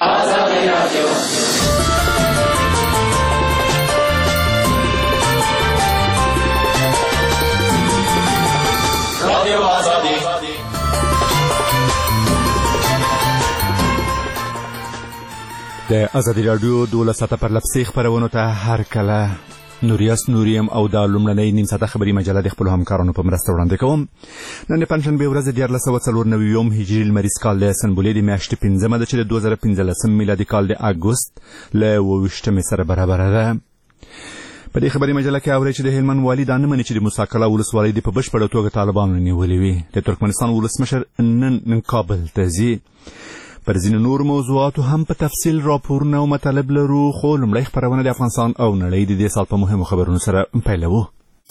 د ازادي راډیو 12 پرلپسې خپرونو ته هر کله نوریاس نوریم او د لومړنۍ نیم ساعته خبري مجله د خپلو همکارانو په مرسته وړاندې کوم. نن د پنجشنبې ورځ 1494 هجري لمریز کال د سنبلې د میاشتې 5 ده چې د 2015 میلادي کال د اګوست له 28 سره برابره ده. په دې خبري مجله کې اورئ چې د هلمند والي دا نه مني چې د موسی قلعه ولسوالۍ د په بشپړه توګه طالبانو نیولې وي. د ترکمنستان ولسمشر نن کابل ته ځي. پر ځینو نور موضوعاتو هم په تفصیل راپورونه او مطالب لرو، خو لومړی خپرونه د افغانستان او نړۍ د دې سال په مهمو خبرونو سره پیلوو.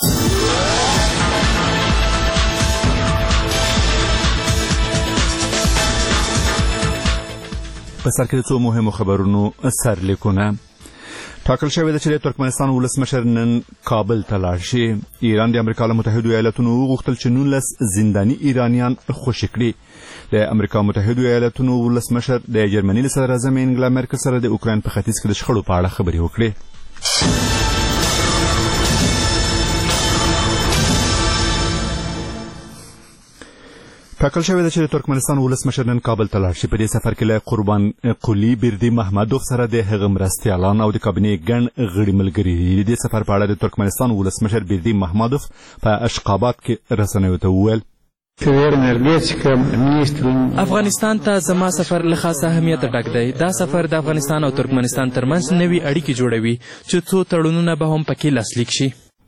په سر کې د څو مهمو خبرونو سرلیکونه. ټاکل شوې ده چې د ترکمنستان ولسمشر نن کابل ته لاړ شي. ایران د امریکا له متحدو ایالتونو وغوښتل چې 19 زنداني ایرانیان خوشي کړي. د امریکا متحدو ایالتونو ولسمشر د جرمني له صدراعظم انګلا مرکل سره د اوکراین په ختیځ کې د شخړو په اړه خبرې وکړې. ټاکل شوې ده چې د ترکمنستان ولسمشر نن کابل ته لاړ شي. په دې سفر کې له قربان قلی بردي محمدوف سره د هغه مرستیالان او د کابینې ګڼ غړي ملګري دي. د دې سفر په اړه د ترکمنستان ولسمشر بردي محمدوف په اشخاباد کې رسنیو ته وویل: افغانستان ته زما سفر له خاص اهمیت ډک دی. دا سفر د افغانستان او ترکمنستان ترمنځ نوي اړیکې جوړوي چې څو تړونونه به هم پکې لاسلیک شي.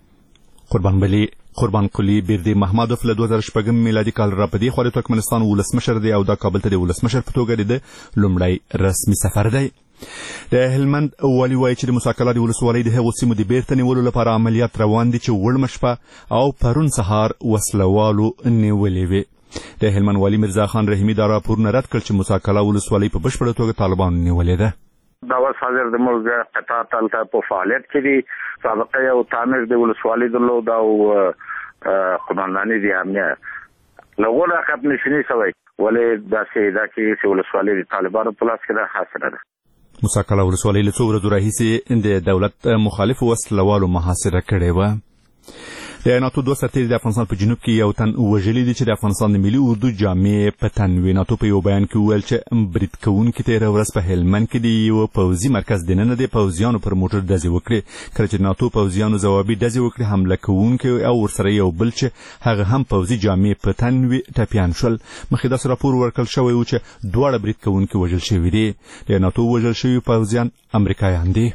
قربان قلی بردي محمدوف له 2006 میلادي کال را په دې خوا د ترکمنستان ولسمشر دی او دا کابل ته د ولسمشر په توګه د لومړی رسمي سفر دی. د هلمند والي وایي چې د موسی قلعه د ولسوالۍ د هغو سیمو د بیرته نیولو لپاره عملیات روان دي چې وړمه شپه او پرون سهار وسلوالو نیولې وې. د هلمند والي مرزا خان رحیمي دا راپورونه رد کړ چې موسی قلعه ولسوالۍ په بشپړه توګه طالبانو نیولې ده. دا اوس حاضر د ملک قطاع تلته په فعالیت کې دي. سابقه یو تعمیر د ولسوالۍ درلود او قمانداني د امنیت لغوله ختم نشي شوی، ولې داسې دا کې ولسوالۍ د طالبانو په لاس کې ده حاصله ده. موسی قلعه ولسوالۍ له څو ورځو راهیسې د دولت مخالفو وسلوالو محاصره کړې وه. د ناتو 2 سرتیري د افغانستان په جنوب کې یو تن وژلي دي چې د افغانستان د ملي اردو جامې په تن وي. ناتو په یو بیان کې وویل چې برید کوونکي تېره ورځ په هلمند کې د یو پوځي مرکز دننه د پوځیانو پر موټر ډزې وکړې. کله چې ناتو پوځیانو ځوابي ډزې وکړې، حمله کوونکي او ورسره یو بل چې هغه هم پوځي جامې په تن وي ټپیان شول. مخکې داسې راپور ورکړل شوی و چې دواړه برید کوونکي وژل شوي دي. د ناتو وژل شوي پوځیان امریکایان دي.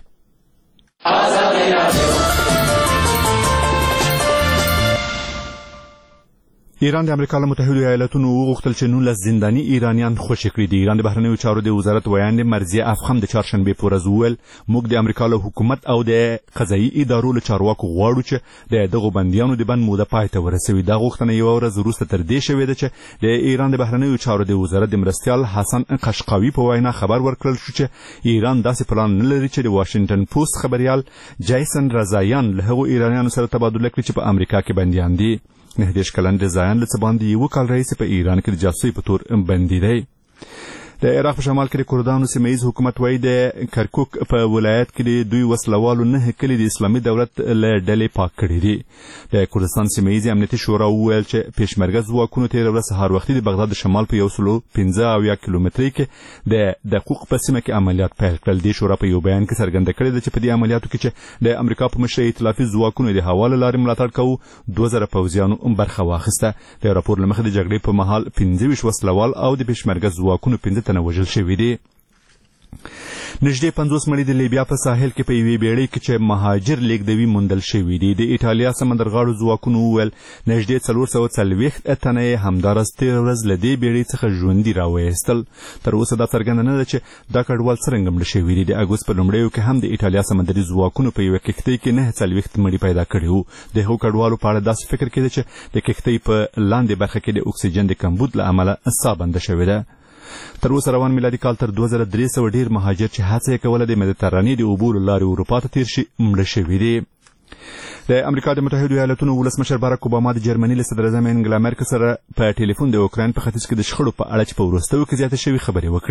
ایران د امریکا له متحدو ایالتونو وغوښتل چې 19 زنداني ایرانیان خوشي کړي. د ایران د بهرنیو چارو د وزارت ویاند مرضیه افخم د چهارشنبې په ورځ وویل: موږ د امریکا له حکومت او د قضایي ادارو له چارواکو غواړو چې د دغو بندیانو د بند موده پای ته ورسوي. دا غوښتنه یوه ورځ وروسته تر دې شوې ده چې د ایران د بهرنیو چارو د وزارت د مرستیال حسن قشقاوي په وینا خبر ورکړل شو چې ایران داسې پلان نه لري چې د واشنګټن پوسټ خبریال جیسن رضایان له هغو ایرانیانو سره تبادله کړي چې په امریکا کې بندیان دي. 19 کلن رضایان له څه باندې یو کال راهیسې په ایران کې د جاسوسۍ په تور بندي دی. د عراق په شمال کې د کردانو سیمه ییز حکومت وایي د کرکوک په ولایت کې د دوی وسلوالو 9 کلي د اسلامي دولت له ډلې پاک کړي دي. د کردستان سیمه ییز امنیتي شورا وویل چې پېشمرګه ځواکونو تېره ورځ سهار وختي د بغداد د شمال په 115 کیلومترۍ کې د دقوق په سیمه کې عملیات پیل کړل. دې شورا په یو بیان کې څرګنده کړې ده چې په دې عملیاتو کې چې د امریکا په مشرۍ ائتلافي ځواکونو د هوا له لارې ملاتړ کوو 2000 پوځیانو برخه واخیسته. د راپور له مخې د جګړې په مهال 25 وسلوال او د پېشمرګه ځواکونو 15 تنه وژل شوي دي. نږدې 50 مړي د لیبیا په ساحل کې په یوې بیړۍ کې چې مهاجر لیږدوي موندل شوي دي. د ایټالیا سمندرغاړو ځواکونو وویل نږدې 440 تنه یې همداراز تېره ورځ له دې بیړۍ څخه ژوندي راویستل. تر اوسه دا څرګنده نه ده چې دا کډوال څرنګه مړه شوي دي. د اګوست په لومړیو کې هم د ایټالیا سمندري ځواکونو په یوه کښتۍ کې 49 مړي پیدا کړي وو. د هغو کډوالو په اړه داسې فکر کېده چې د کښتۍ په لاندې برخه کې د اکسیجن د کمبود له امله ساه بنده شوې ده. تر اوسه روان میلادي کال تر 2300 ډیر مهاجر چې هڅه یې کوله د مدیترانې د اوبو له لارې اروپا ته تیر شي مړه شوي دي. د امریکا د متحدو ایالتونو ولسمشر باراک اوباما د جرمني له صدراعظم انګلا مرکل سره په ټلیفون د اوکراین په ختیځ کې د شخړو په اړه چې په وروستیو کې زیاته شوې خبرې وکړې.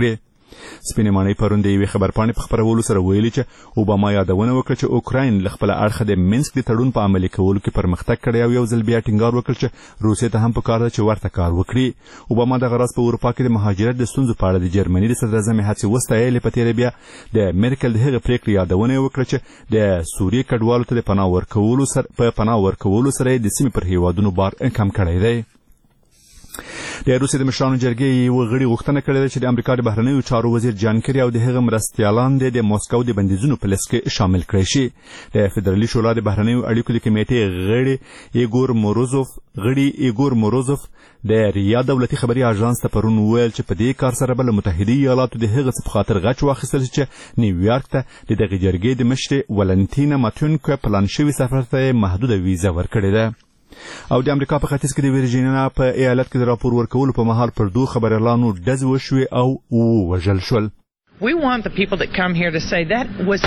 سپینې ماڼۍ پرون د یوې خبرپاڼې په خپرولو سره ویلي چې اوباما یادونه وکړه چې اوکراین له خپله اړخه د مینسک د تړون په عملي کولو کې پرمختګ کړی او یو ځل بیا ټینګار وکړ چې روسیې ته هم پکار ده چې ورته کار وکړي. اوباما دغه راز په اروپا کې د مهاجرت د ستونزو په اړه د جرمني د صدراعظم هڅې وستایلې. په تېره بیا د میرکل د هغې پرېکړې یادونه یې وکړه چې د سوریې کډوالو ته د پناه ورکولو سره یې د سیمې پر هیوادونو بار کم کړی دی. د روسیې د مشرانو جرګې یو غړي غوښتنه کړې ده چې د امریکا د بهرنیو چارو وزیر جان کری او د هغه مرستیالان د موسکو د بندیزونو په لیست کې شامل کړی شي. د فدرالي شورا د بهرنیو اړیکو د کمیټې غړي ایګور موروزوف د ریا دولتي خبري اژانس ته پرون وویل چې په دې کار سره به له متحده ایالاتو د هغه څه په خاطر غچ واخیستل چې نیویارک ته د دغې جرګې د مشرې ولنټینا ماتیونکو پلان شوي سفر ته محدوده ویزه ورکړې ده. او د امریکا په ختیځ کې د ویرجینیا په ایالت کې د راپور ورکولو په مهال پر دوه خبریالانو ډزې وشوې او ووژل شول. We want the people that come here to say that was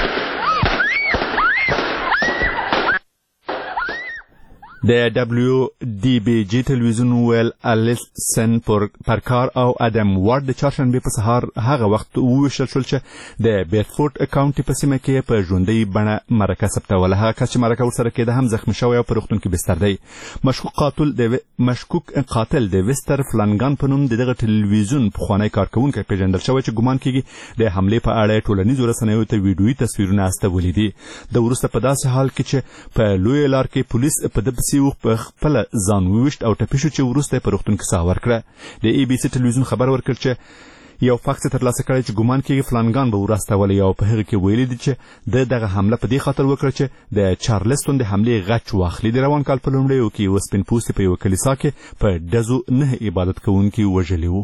د WDBG تلویزیون ویل الیسن پرکار او ادم وارد د چهارشنبې په سهار هغه وخت وویشل شول چې د بیرفورد کاونټي په سیمه کې په ژوندۍ بڼه مرکه ثبتوله. هغه کس چې مرکه ورسره کېده هم زخمي شوی او په روغتون کې بستر دی. مشکوک قاتل د ویستر فلانګان په نوم د دغه تلویزیون پخوانی کارکوونکی پیژندل شوی چې ګمان کېږي د حملې په اړه ټولنیزو رسنیو ته ویډیويي تصویرونه استولي دي. د وروسته په داسې حال کې چې په لویه لار کې پولیس په ده په خپل ځان وویشت او ټپي شو چې وروسته یې په روغتون کې ساه ورکړه. د ABC تلویزیون خبر ورکړ چې یو فاکس ترلاسه کړی چې ګمان کېږي فلانګان به وراستولی او په هغه کې ویلي دي چې دغه حمله په دې خاطر وکړه چې د چارلستون د حملې غچ واخلي. د روان کال په لومړیو کې یو سپین پوستي په یوه کلیسا کې په ډزو 9 عبادت کوونکي وژلي وو.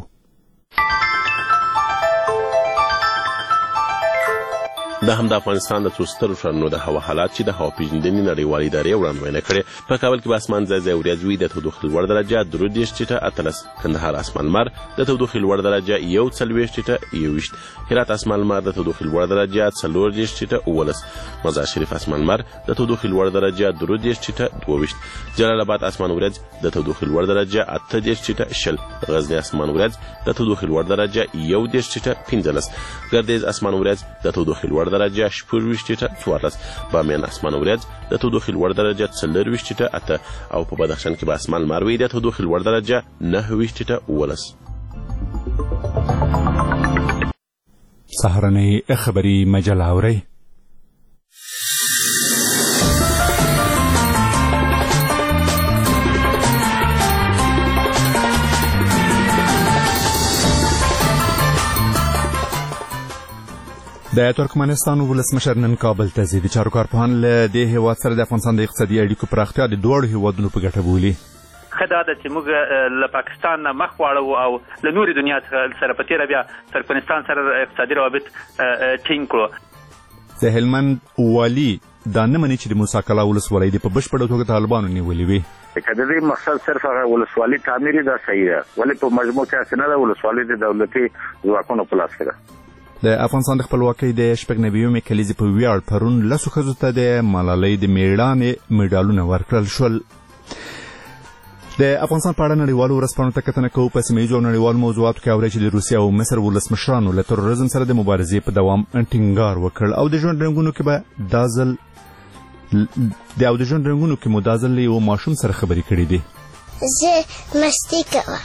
دا هم د افغانستان د څو سترو ښارونو د هوا حالات چې د هوا پیژندنې نړیوالې ادارې وړاندوینه کړې. په کابل کې به اسمان ځای ځای وریځ وي، د تودوخې لوړ درجه 13.13. کندهار اسمان لمر، د تودوخې لوړ درجه 41.21. هرات اسمان لمر، د تودوخې لوړ درجه 4.18. مزار شریف اسمان لمر، د تودوخې لوړ درجه 3.22. جلال آباد اسمان وریځ، د تودوخې لوړ درجه 8.20. غزنی اسمان وریځ، د تودوخې لوړ درجه 1.15. ګردیز اسمان وریځ، د تودوخې لوړ درجه 4.14. بامیان اسمان وریځ، د تودوخې لوړ درجه 4.8. او په بدخشان کې به اسمان لمر وي، د تودوخې لوړ درجه 9.18. سهارنۍ خبري مجله اورئ. د ترکمنستان ولسمشر نن کابل ته ځي. د چارو کارپوهان له دې هیواد سره د افغانستان د اقتصادي اړیکو پراختیا د دواړو هیوادونو په ګټه بولي. ښه دا ده چې موږ له پاکستان نه مخ واړو او له نورې دنیا سره په تېره بیا ترکمنستان سره اقتصادي روابط ټینګ کړو. د هلمند والي دا نه مني چې د موسی کلا ولسوالۍ د په بشپړه توګه طالبانو نیولې وي. که د دې مقصد صرف هغه ولسوالي تعمیري دا صحیح ده، ولې په مجموع کې هسې نه ده. ولسوالي د دولتي ځواکونو په لاس کې ده. د افغانستان د خپلواکۍ د شپږ نوېمې کلیزې په ویاړ پرون 10 ښځو ته د ملالۍ د میړانې میډالونه ورکړل شول. د افغانستان په اړه نړیوالو ورځپاڼو ته کتنه کوو. په سیمه ییزو او نړیوالو موضوعاتو کې اورئ چې د روسیې او مصر ولسمشرانو له تروریزم سره د مبارزې په دوام ټینګار وکړ. او د ژوند رنګونو کې مو دا ځل له یو ماشوم سره خبرې کړې دي. زه مستي کوم.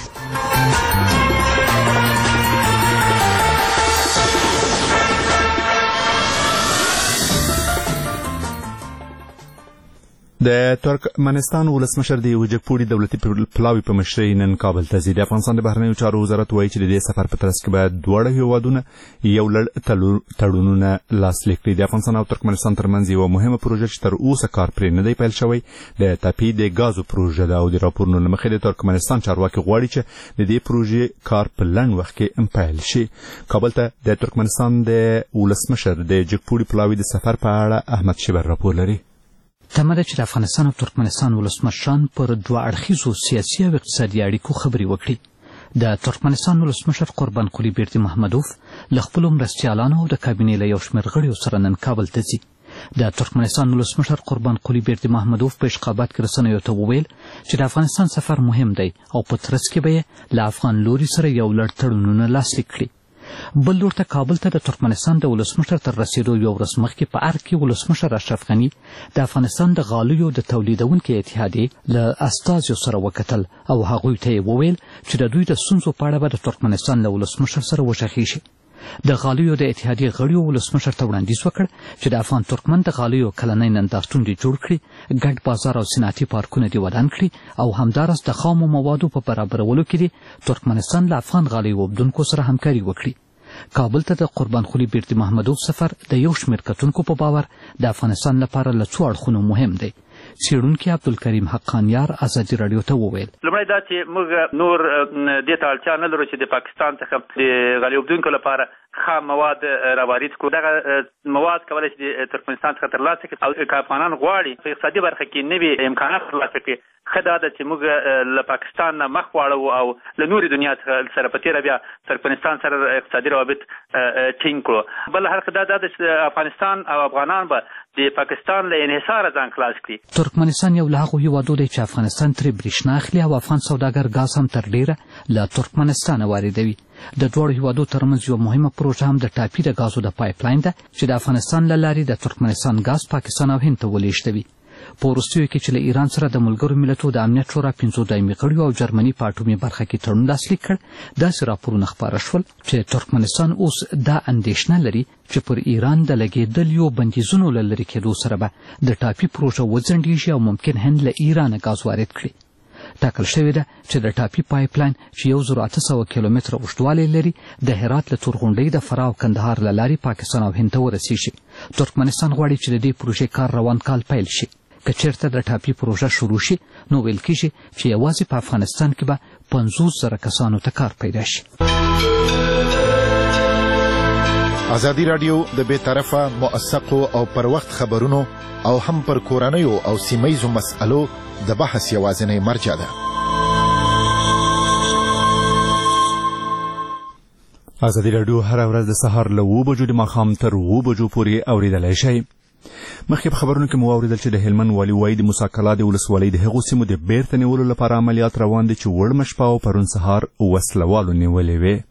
د ترکمنستان ولسمشر د یو جګپوړي دولتي پلاوي په مشرۍ نن کابل ته ځي. د افغانستان د بهرنیو چارو وزارت وایي چې د دې سفر په ترڅ کې به دواړه هیوادونه یو لړ تړونونه لاسلیک کړي. د افغانستان او ترکمنستان ترمنځ یوه مهمه پروژه چې تر اوسه کار پرې نه دی پیل شوی د تپې د ګازو پروژه ده. او د راپورونو له مخې د ترکمنستان چارواکي غواړي چې د دې پروژې کار په لنډ وخت کې پیل شي. کابل ته د ترکمنستان د ولسمشر د جګپوړي پلاوي د سفر په اړه احمد شبر راپور لري. تمه ده چې د افغانستان او ترکمنستان ولسمشران پر دوه اړخیزو سیاسي او اقتصادي اړیکو خبرې وکړي. د ترکمنستان ولسمشر قربان قلی بیردي محمدوف له خپلو مرستیالانو او د کابینې له یو شمېر غړیو سره نن کابل ته ځي. د ترکمنستان ولسمشر قربان قلی بیردي محمدوف په اشقابات کې رسنیو ته وویل چې د افغانستان سفر مهم دی او په ترڅ کې به یې له افغان لوري سره یو لړ تړونونه لاسلیک کړي. بل لور ته کابل ته د ترکمنستان د ولسمشر تر رسیدو یو ورځ مخکې په ارګ کې ولسمشر اشرف غني د افغانستان د غالیو د تولیدونکو اتحادیې له استازو سره وکتل او هغوی ته وویل چې د دوی د ستونزو په اړه به د ترکمنستان له ولسمشر سره وشخي شي. د غالیو د اتحادیې غړیو ولسمشر ته وړاندیز وکړ چې د افغان ترکمن د غالیو کلنۍ نندارتون دې جوړ کړي، ګډ بازار او صنعتي پارکونه دې ودان کړي او همداراز د خامو موادو په برابرولو کې دې ترکمنستان له افغان غالیو اوبدونکو سره همکاري وکړي. کابل ته د قربانخولي بیرته محمدوف سفر د یو شمېر کتونکو په باور د افغانستان لپاره له څو اړخونو مهم دی. څېړونکي عبدالکریم حقانیار ازادي راډیو ته وویل لومړی دا چې موږ نور دې ته اړتیا نه لرو چې د پاکستان څخه د غالۍ اوبدونکو لپاره خام مواد راوارد کړو. دغه مواد کولی شي د ترکمنستان څخه ترلاسه کړي او که افغانان غواړي په اقتصادي برخه کې نوي امکانات ترلاسه کړي، ښه دا ده چې موږ له پاکستان نه مخ واړوو او له نورې دنیا سره په تېره بیا ترکمنستان سره اقتصادي روابط ټینګ کړو. بل اړخ دا ده چې افغانستان او افغانان به د پاکستان له انحصاره ځان خلاص کړي. ترکمنستان یو له هغو هیوادو دی چې افغانستان ترې برېښنا اخلي او افغان سوداګر ګاز هم تر ډېره له ترکمنستانه واردوي. د دواړو هیوادو ترمنځ یوه مهمه پروژه هم د ټاپي د ګازو د پایپ لاین ده چې د افغانستان له لارې د ترکمنستان ګاز پاکستان او هند ته ولېږدوي. په وروستیو کې چې له ایران سره د ملګرو ملتونو د امنیت شورا 5 دایمي غړیو او جرمني په اټومي برخه کې تړون لاسلیک کړ، داسې راپورونه خپاره شول چې ترکمنستان اوس دا اندېښنه لري چې پر ایران د لګېدلیو بندیزونو له لرې کېدو سره به د ټاپي پروژه وځنډېږي او ممکن هند له ایرانه ګاز وارد کړي. ټاکل شوې ده چې د ټاپي پایپ لاین چې 1800 کیلومتره اوږدوالی لري د هرات له تورغونډۍ د فراه او کندهار له لارې پاکستان او هند ته ورسیږي. ترکمنستان غواړي چې د دې پروژې کار روان کال پیل شي. که چېرته د ټاپي پروژه شروع شي نو ویل کېږي چې یوازې په افغانستان کې به 50,000 کسانو ته کار پیدا شي. ازادي راډیو د بې طرفه موثقو او پر وخت خبرونو او هم پر کورنیو او سیمهیزو مسألو د بحث یوازینی مرجع ده. ازادي راډیو هر ورځ د سهار له 7 بجو د ماښام تر 7 بجو پورې اوریدلای شئ. مخکې په خبرونو کې مو واورېدل چې د هلمند والي وایي د موسی کلا د ولسوالۍ د هغو سیمو د بیرته نیولو لپاره عملیات روان دي چې وړمه شپه او پرون سهار وسلوالو نیولې وې.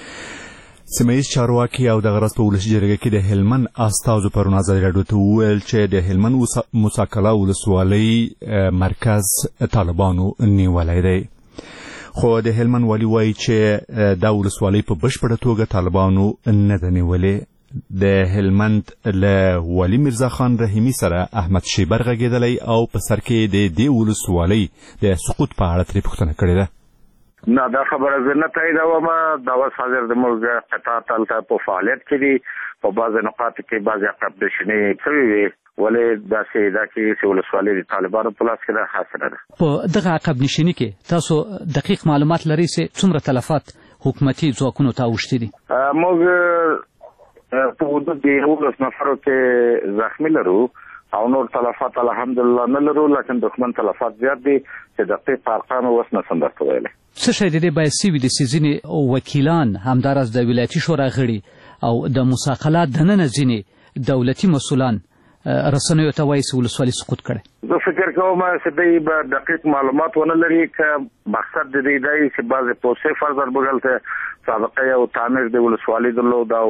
سیمهیز چارواکي او دغه ورځ په ولسي جرګه کې د هلمند استازو پرون ازادي راډیو ته وویل چې د هلمند موسی کلا ولسوالۍ مرکز طالبانو نیولی دی، خو د هلمند والي وایي چې دا ولسوالۍ په بشپړه توګه طالبانو نه ده نیولې. د هلمند له والي میرزا خان رحیمي سره احمد شیبر غږېدلی او په سر کې د دې ولسوالۍ د سقوط په اړه ترې پوښتنه کړې ده. نه دا خبره زه نه تاییدوم. دا اوس حاضر د موږ قطاعت هلته په فعالیت کې دي، په بعضې نقاطو کې بعضې عقب نشینۍ شوې وې، ولې داسې دا کې چې ولسوالۍ د طالبانو په لاس کې ده حاصله ده. په دغه عقب نشیني کې تاسو دقیق معلومات لرئ چې څومره تلفات حکومتي ځواکونو ته اوښتي دي؟ موږ په حدود د 11 نفرو کې زخمی لرو او نور تلفات الحمدلله نه لرو، لیکن دښمن تلفات زیات دي چې دقیق ارقام اوس نه سم درته ویلی. څه شی د دې باید سوي دي چې ځینې وکیلان همداراز د ولایتي شورا غړي او د موسی کلا دننه ځینې دولتي مسؤلان رسنیو ته وایي چې ولسوالي سقوط کړی؟ زه فکر کوم چې دوی به دقیق معلومات ونه لري، که مقصد د دې دی چې بعضې پوسټې فرضاً بغل ته سابقه او تعمیر د ولسوالي درلود او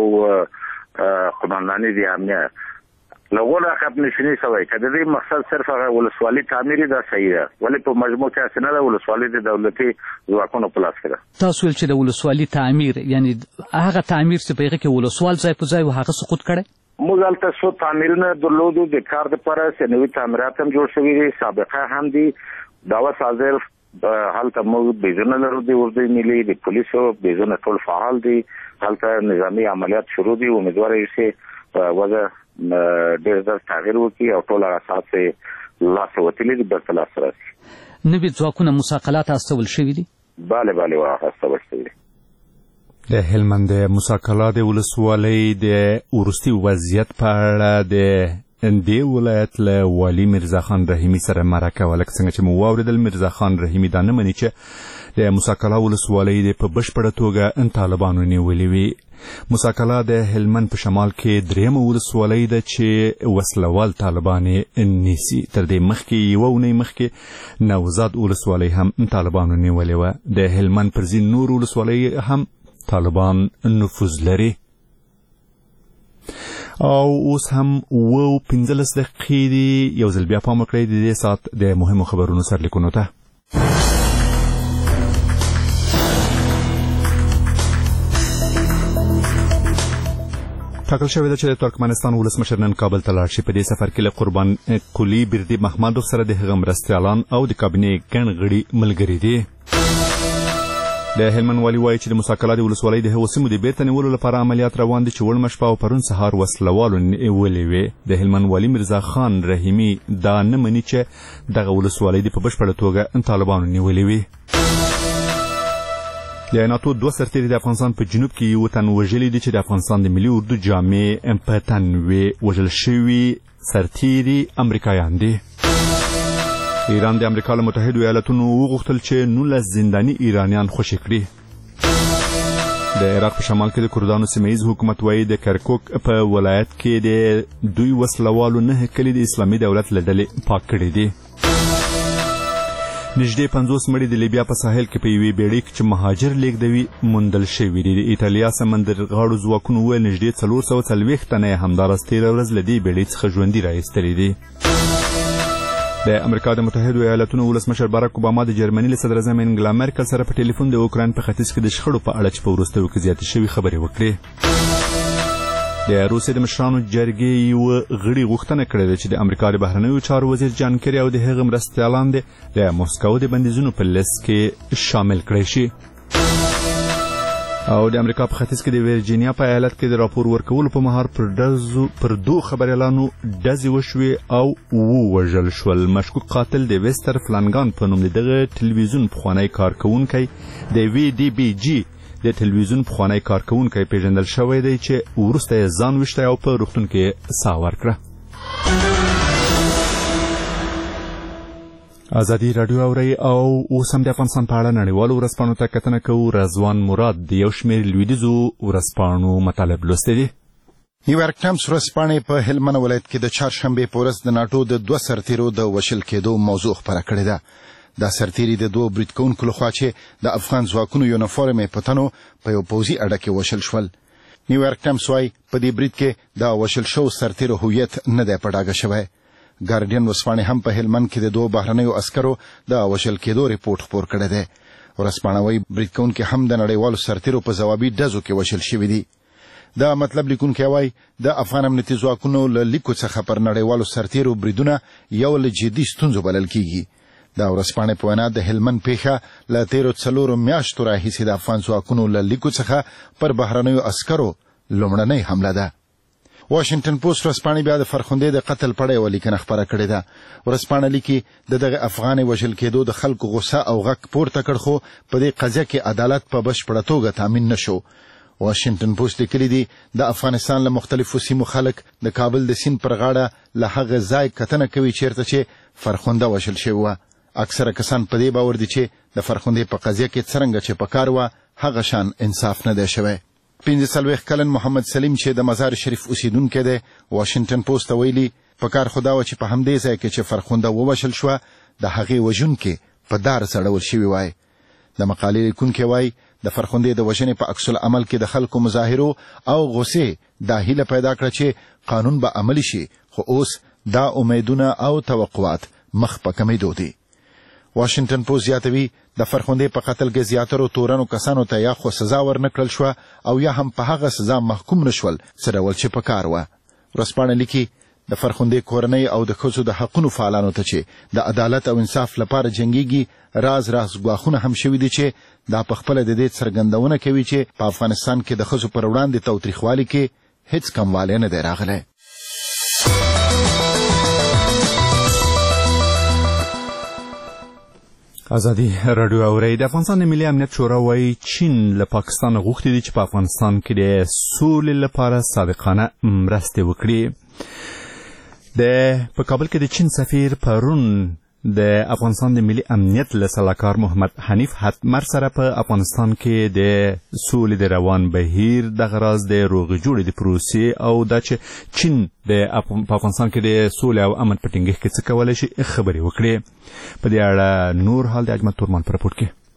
قمانداني د امنیه لغوله عقب نشیني شوی، که د دې مقصد صرف هغه ولسوالي تعمیر دا صحیح ده، ولې په مجموع کې هسې نه ده، ولسوالي د دولتي ځواکونو په لاس کې ده. تاسو ویل چې د ولسوالي تعمیر یعنی هغه تعمیر چې په هغه کې ولسوال ځای په ځای و هغه سقوط کړی؟ موږ هلته څو تعمیرونه درلودو د کار دپاره چې نوي تعمیرات هم جوړ شوي دي، سابقه هم دي. دا اوس حاضر هلته موږ بیزونه لرو د اردوی ملي د پولیسو بیزونه ټول فعال دي، هلته نظامي عملیات شروع دي. امیدواره یو چې په وضع ډېر زر تغییر وکړي او ټول هغه اساس یې لاسه وتلي دي بیرته لاسته راسي. نوي ځواکونه موسی کلا ته استول شوي دي؟ بله استول شوي دي. د هلمند موسی کلا د ولسوالۍ د وروستي وضعیت په اړه د دې ولایت له والي میرزا خان رحیمي سره مرکه ولکه څنګه چې مو واورېدل، میرزا خان رحیمي دا نه مني چې د موسی کلا ولسوالۍ د په بشپړه توګه طالبانو نیولې وي. موسی کلا د هلمند په شمال کې درېیمه ولسوالۍ ده چې وسلوال طالبان نیسي. تر دې مخکې یوه اونۍ مخکې نوزاد ولسوالۍ هم طالبانو نیولې وه. د هلمند پر ځینو نور ولسوالۍ هم طالبان نفوذ لري. او اوس هم 15 دقیقې دي. یو ځل بیا پام وکړئ د دې ساعت د مهمو خبرونو سرلیکونو ته. ټاکل شوې ده چې د ترکمنستان ولسمشر نن کابل ته لاړ شي. په دې سفر کې له قربان قلی بردي محمدوف سره د هغه مرستیالان او د کابینې ګڼ غړي ملګري دي. د هلمند والي وایي چې د موسی قلعه د ولسوالۍ د هغو سیمو د بیرته نیولو لپاره عملیات روان دي چې وړمه شپه او پرون سهار وسلوالو نیولې وې. د هلمند والي مرزا خان رحیمي دا نه مني چې دغه ولسوالۍ د په بشپړه توګه طالبانو نیولې وي. د ناتو 2 سرتیري د افغانستان په جنوب کې یو تن وژلي دي چې د افغانستان د ملي اردو جامع په تن وي. وژل شوي سرتیري امریکایان دي. ایران د امریکا له متحدو ایالاتونو وغوښتل چې 19 زنداني ایرانیان خوشي کړي. د عراق په شمال کې د کردانو سیمه‌ییز حکومت وایي د کرکوک په ولایت کې د دوی وسلوالو 9 کلي د اسلامي دولت له ډلې پاک کړي دي. نږدې 50 مړي د لیبیا په ساحل کې په یوې بیړۍ کې چې مهاجر لیږدوي موندل شوي دي. د ایټالیا سمندرغاړو ځواکونو وویل نږدې 440 تنه یې همداراز تېره ورځ له دې بیړۍ څخه ژوندي راایستلي دي. د امریکا د متحدو ایالاتونو ولسمشر باراک اوباما د جرمني له صدراعظم انګلا مرکل سره په ټلیفون د اوکراین په ختیځ کې د شخړو په اړه چې په وروستیو کې زیاتې شوي خبرې وکړې. د روسیې د مشرانو جرګې یو غړي غوښتنه کړې ده چې د امریکا د بهرنیو چارو وزیر جان کری او د هغه مرستیالان د موسکو د بندیزونو په لیست کې شامل کړی شي. او د امریکا په ختیځ کې د ورجینیا په ایالت کې د راپور ورکولو په مهار پر 2 خبریالانو ډزې وشوې او ووژل شول. مشکوک قاتل د ویستر فلانګان په نوم دغه ټلویزیون پخوانی کارکونکی د وی ډي بي جي د ټلویزیون پخوانی کارکونکی پیژندل شوی دی چې وروسته یې ځان وشته او په روغتون کې ساه ورکړه. ازادي راډیو اوري او اوس هم د افغانستان په اړه نړیوالو ورځپاڼو ته کتنه کوو. رضوان مراد د یو شمېر لویدیځو ورځپاڼو مطالب لوستی دي. نیویارک ټایمز ورځپاڼې په هلمند ولایت کې د چهارشنبې په ورځ د ناټو د 2 سرتیرو د وژل کېدو موضوع خپره کړې ده. دا سرتیري د 2 برید کوونکو لخوا چې د افغان ځواکونو یونیفورم یې په تنو په یو پوځي اډه کې وژل شول. نیویارک ټایمز وایي په دې برید کې د وژل شوو سرتیرو هویت نه دی په ډاګه شوی. ګارډین ورځپاڼې هم په هلمند کې د 2 بهرنیو عسکرو د وژل کېدو ریپورت خپور کړی دی. ورځپاڼه وایي برید کوونکي هم د نړیوالو سرتیرو په ځوابي ډزو کې وژل شوي دي. دا مطلب لیکونکی وایي د افغان امنیتي ځواکونو له لیکو څخه پر نړیوالو سرتیرو بریدونه یو له جدي ستونزو بلل کیږي. دا ورځپاڼې په وینا د هلمند پیښه له تیرو 4 میاشتو راهیسې د افغان ځواکونو له لیکو څخه پر بهرنیو عسکرو لومړنۍ حمله ده. واشنگټن پوسټ ورځپاڼې بیا د فرخندې د قتل په اړه یوه لیکنه خپره کړې ده. ورځپاڼه لیکي د دغه افغاني وژل کېدو د خلکو غوسه او غږ پورته کړ خو په دې قضیه کې عدالت په بشپړه توګه تامین نشو. واشنگټن پوسټ لیکلي دي د افغانستان له مختلفو سیمو خلک د کابل د سیند پر غاړه له هغه ځای کتنه کوي چیرته چې فرخنده وژل شوې وه. اکثره کسان په دې باور دي چې د فرخندې په قضیه کې څرنګه چې پکار وه هغه شان انصاف نه دی شوی. 45 کلن محمد سلیم چې د مزار شریف اوسیدونکی دی واشنگټن پوسټ ته ویلي پکار خو دا وه چې په همدې ځای کې چې فرخنده ووژل شوه د هغې وژونکي په دار ځړول شوي وای. د مقالې لیکونکی وایي د فرخندې د وژنې په عکس العمل کې د خلکو مظاهرو او غوسې دا هیله پیدا کړه چې قانون به عملي شي خو اوس دا امیدونه او توقعات مخ په کمیدو دي. واشنگټن پوسټ زیاتوي د فرخندې په قتل کې زیاترو تورنو کسانو ته یا خو سزا ورنکړل شوه او یا هم په هغه سزا محکوم نشول څه ډول چې په کار وه. ورځپاڼه لیکي د فرخندې کورنۍ او د ښځو د حقونو فعالانو ته چې د عدالت او انصاف لپاره جنګیږي راز ګواښونه هم شوي دي چې دا پخپله د دې څرګندونه کوي چې په افغانستان کې د ښځو پر وړاندې تاوتریخوالي کې هیڅ کموالی نه دی راغلی. ازادي راډیو اوري. د افغانستان ملي امنیت شورا وایي چین له پاکستان غوښتي دي چې په افغانستان کې د سولې لپاره صادقانه مرستې وکړي. په کابل کې د چین سفیر پرون د افغانستان د ملي امنیت له سلاکار محمد حنیف حتمر سره په افغانستان کې د سولې د روان بهیر دغه راز د روغې جوړې د پروسې او دا چې چین په افغانستان کې د سولې او امن په ټینګښت کې څه کولی شي خبرې وکړې. په دې اړه نور حال د اجمل تورمان په راپورټ کې.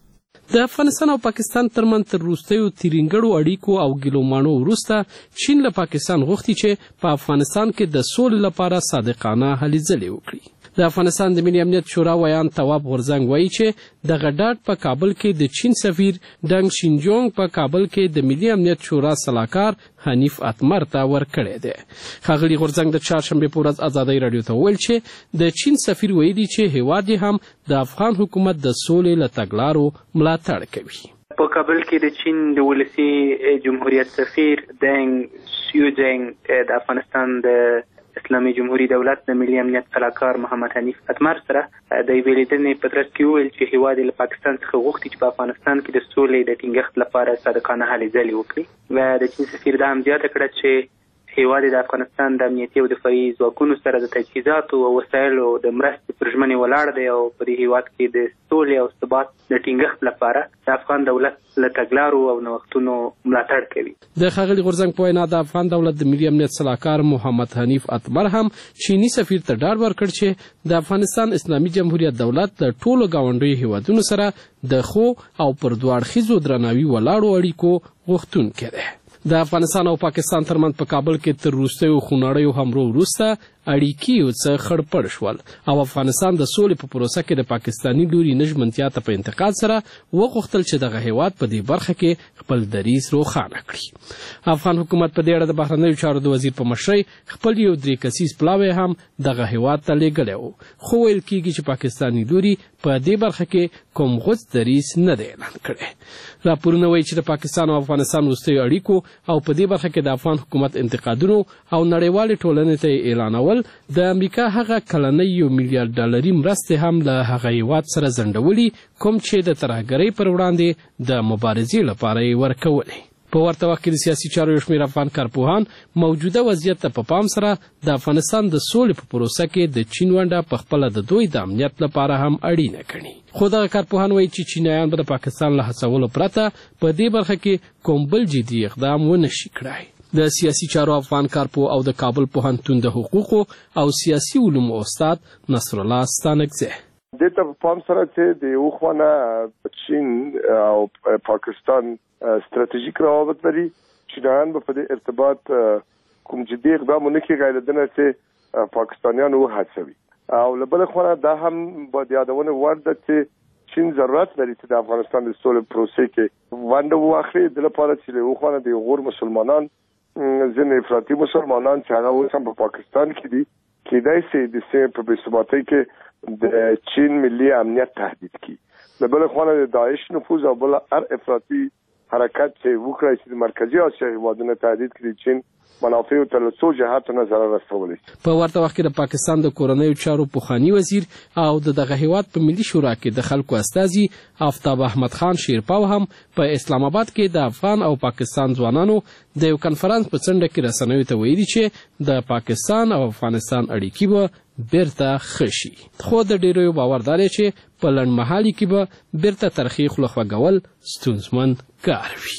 د افغانستان او پاکستان ترمنځ تر وروستیو تیرینګړو اړیکو او ګیلومانو وروسته چین له پاکستان غوښتي چې په افغانستان کې د سولې لپاره صادقانه هلې ځلې وکړي. د افغانستان د ملي امنیت شورا ویان تواب غورځنګ وایي چې دغه ډاډ په کابل کې د چین سفیر ډنګ شینجونګ په کابل کې د ملي امنیت شورا سلاکار حنیف اتمر ته ورکړی دی. ښاغلي غورځنګ د چهارشنبې په ورځ ازادۍ راډیو ته وویل چې د چین سفیر ویلي چې هیواد یې هم د افغان حکومت د سولې له تګلارو ملاتړ کوي. په کابل کې د چین د ولسي جمهوریت سفیر دنګ شینجونګ د افغانستان د اسلامي جمهوریت دولت د ملي امنیت سلاکار محمد حنیف اتمر سره د یوې لیدنې په ترڅ کې وویل چې هیواد له پاکستان څخه غوښتي چې په افغانستان کې د سولې د ټینګښت لپاره صادقانه هلې ځلې وکړي. و د چین سفیر دا هم زیاته کړه چې هیواد د افغانستان د امنیتي او دفاعي ځواکونو سره د تجهیزاتو او وسایلو د مرستې پر ژمنې ولاړ دی او په دې هیواد کې د سولې او ثبات د ټینګښت لپاره د افغان دولت له تګلارو او نوښتونو ملاتړ کوي. د ښاغلي غورځنګ په وینا د افغان دولت د ملي امنیت سلاکار محمد حنیف اتمر هم چینی سفیر ته ډاډ ورکړ چې د افغانستان اسلامي جمهوریت دولت د ټولو ګاونډیو هیوادونو سره د ښو او پر دوه اړخیزو درناوي ولاړو اړیکو غوښتونکی دی. د افغانستان او پاکستان ترمنځ په کابل کې تر وروستیو خونړیو حملو وروسته اړیکې یو څه خړپړ شول او افغانستان د سولې په پروسه کې د پاکستاني لوري نژمنتیا ته په انتقاد سره وغوښتل چې دغه هیواد په دې برخه کې خپل دریځ روښانه کړي. افغان حکومت په دې اړه د بهرنیو چارو د وزیر په مشرۍ خپل یو 3 کسیز پلاوی هم دغه هیواد ته لیږلی و، خو ویل کېږي چې پاکستاني لوري په دې برخه کې کوم غوڅ دریځ نه دی اعلان کړی. راپورونه وایي چې د پاکستان او افغانستان وروستیو اړیکو او په دې برخه کې د افغان حکومت انتقادونو او نړیوالې ټولنې ته اعلانول د امریکا هغه کلنۍ $1 میلیارډ مرستې هم له هغه هیواد سره ځنډولي کوم چې د ترهګرۍ پر وړاندې د مبارزې لپاره یې ورکولې. په ورته وخت کې د سیاسي چارو یو شمېر افغان کارپوهان موجوده وضعیت ته په پام سره د افغانستان د سولې په پروسه کې د چین ونډه په خپله د دوی د امنیت لپاره هم اړینه ګڼي. خو دغه کارپوهان وایي چې چینایان به د پاکستان له هڅولو پرته په دې برخه کې کوم بل جدي اقدام ونه شي کړای. د سیاسي چارو افغان کارپوه او د کابل پوهنتون د حقوقو او سیاسي علومو استاد نصر الله ستانکزی دې ته په پام سره چې د یو خونه چین او پاکستان ستراتیژیک روابط لري، چینایان به په دې ارتباط کوم جدي اقدام ونه کوي غیر دنه چې پاکستانیان وهڅوي. او له بل خوا دا هم باید یادونه وړ ده چې چین ضرورت لري چې د افغانستان د سولې پروسې کې ونډه واخلي د لپاره چې له یو خوا د غور مسلمانان ځینې افراطي مسلمانان چې هغه اوس هم په پاکستان کې دي کېدای شي د سیمې په بېثباتۍ کې د چین ملي امنیت تهدید کړي. له بل خوا د داعش نفوذ او بل هر افراطي حرکت چې وکړي چې د مرکزي اسیا هېوادونه تهدید کړي چین منافعو ته له څو جهاتو نه ضرر رسولی. په ورته وخت کې د پاکستان د کورنیو چارو پخواني وزیر او دغه هیواد په ملي شورا کې د خلکو استازي آفتاب احمد خان شیرپاو هم په اسلام آباد کې د افغان او پاکستان ځوانانو د یو کنفرانس په څنډه کې رسنیو ته ویلي چې د پاکستان او افغانستان اړیکې به بیرته ښه شي، خو د ډیرو باور دی چې په لنډمهالي کې به بیرته ترخی خوله خوږول ستونزمن کار وي.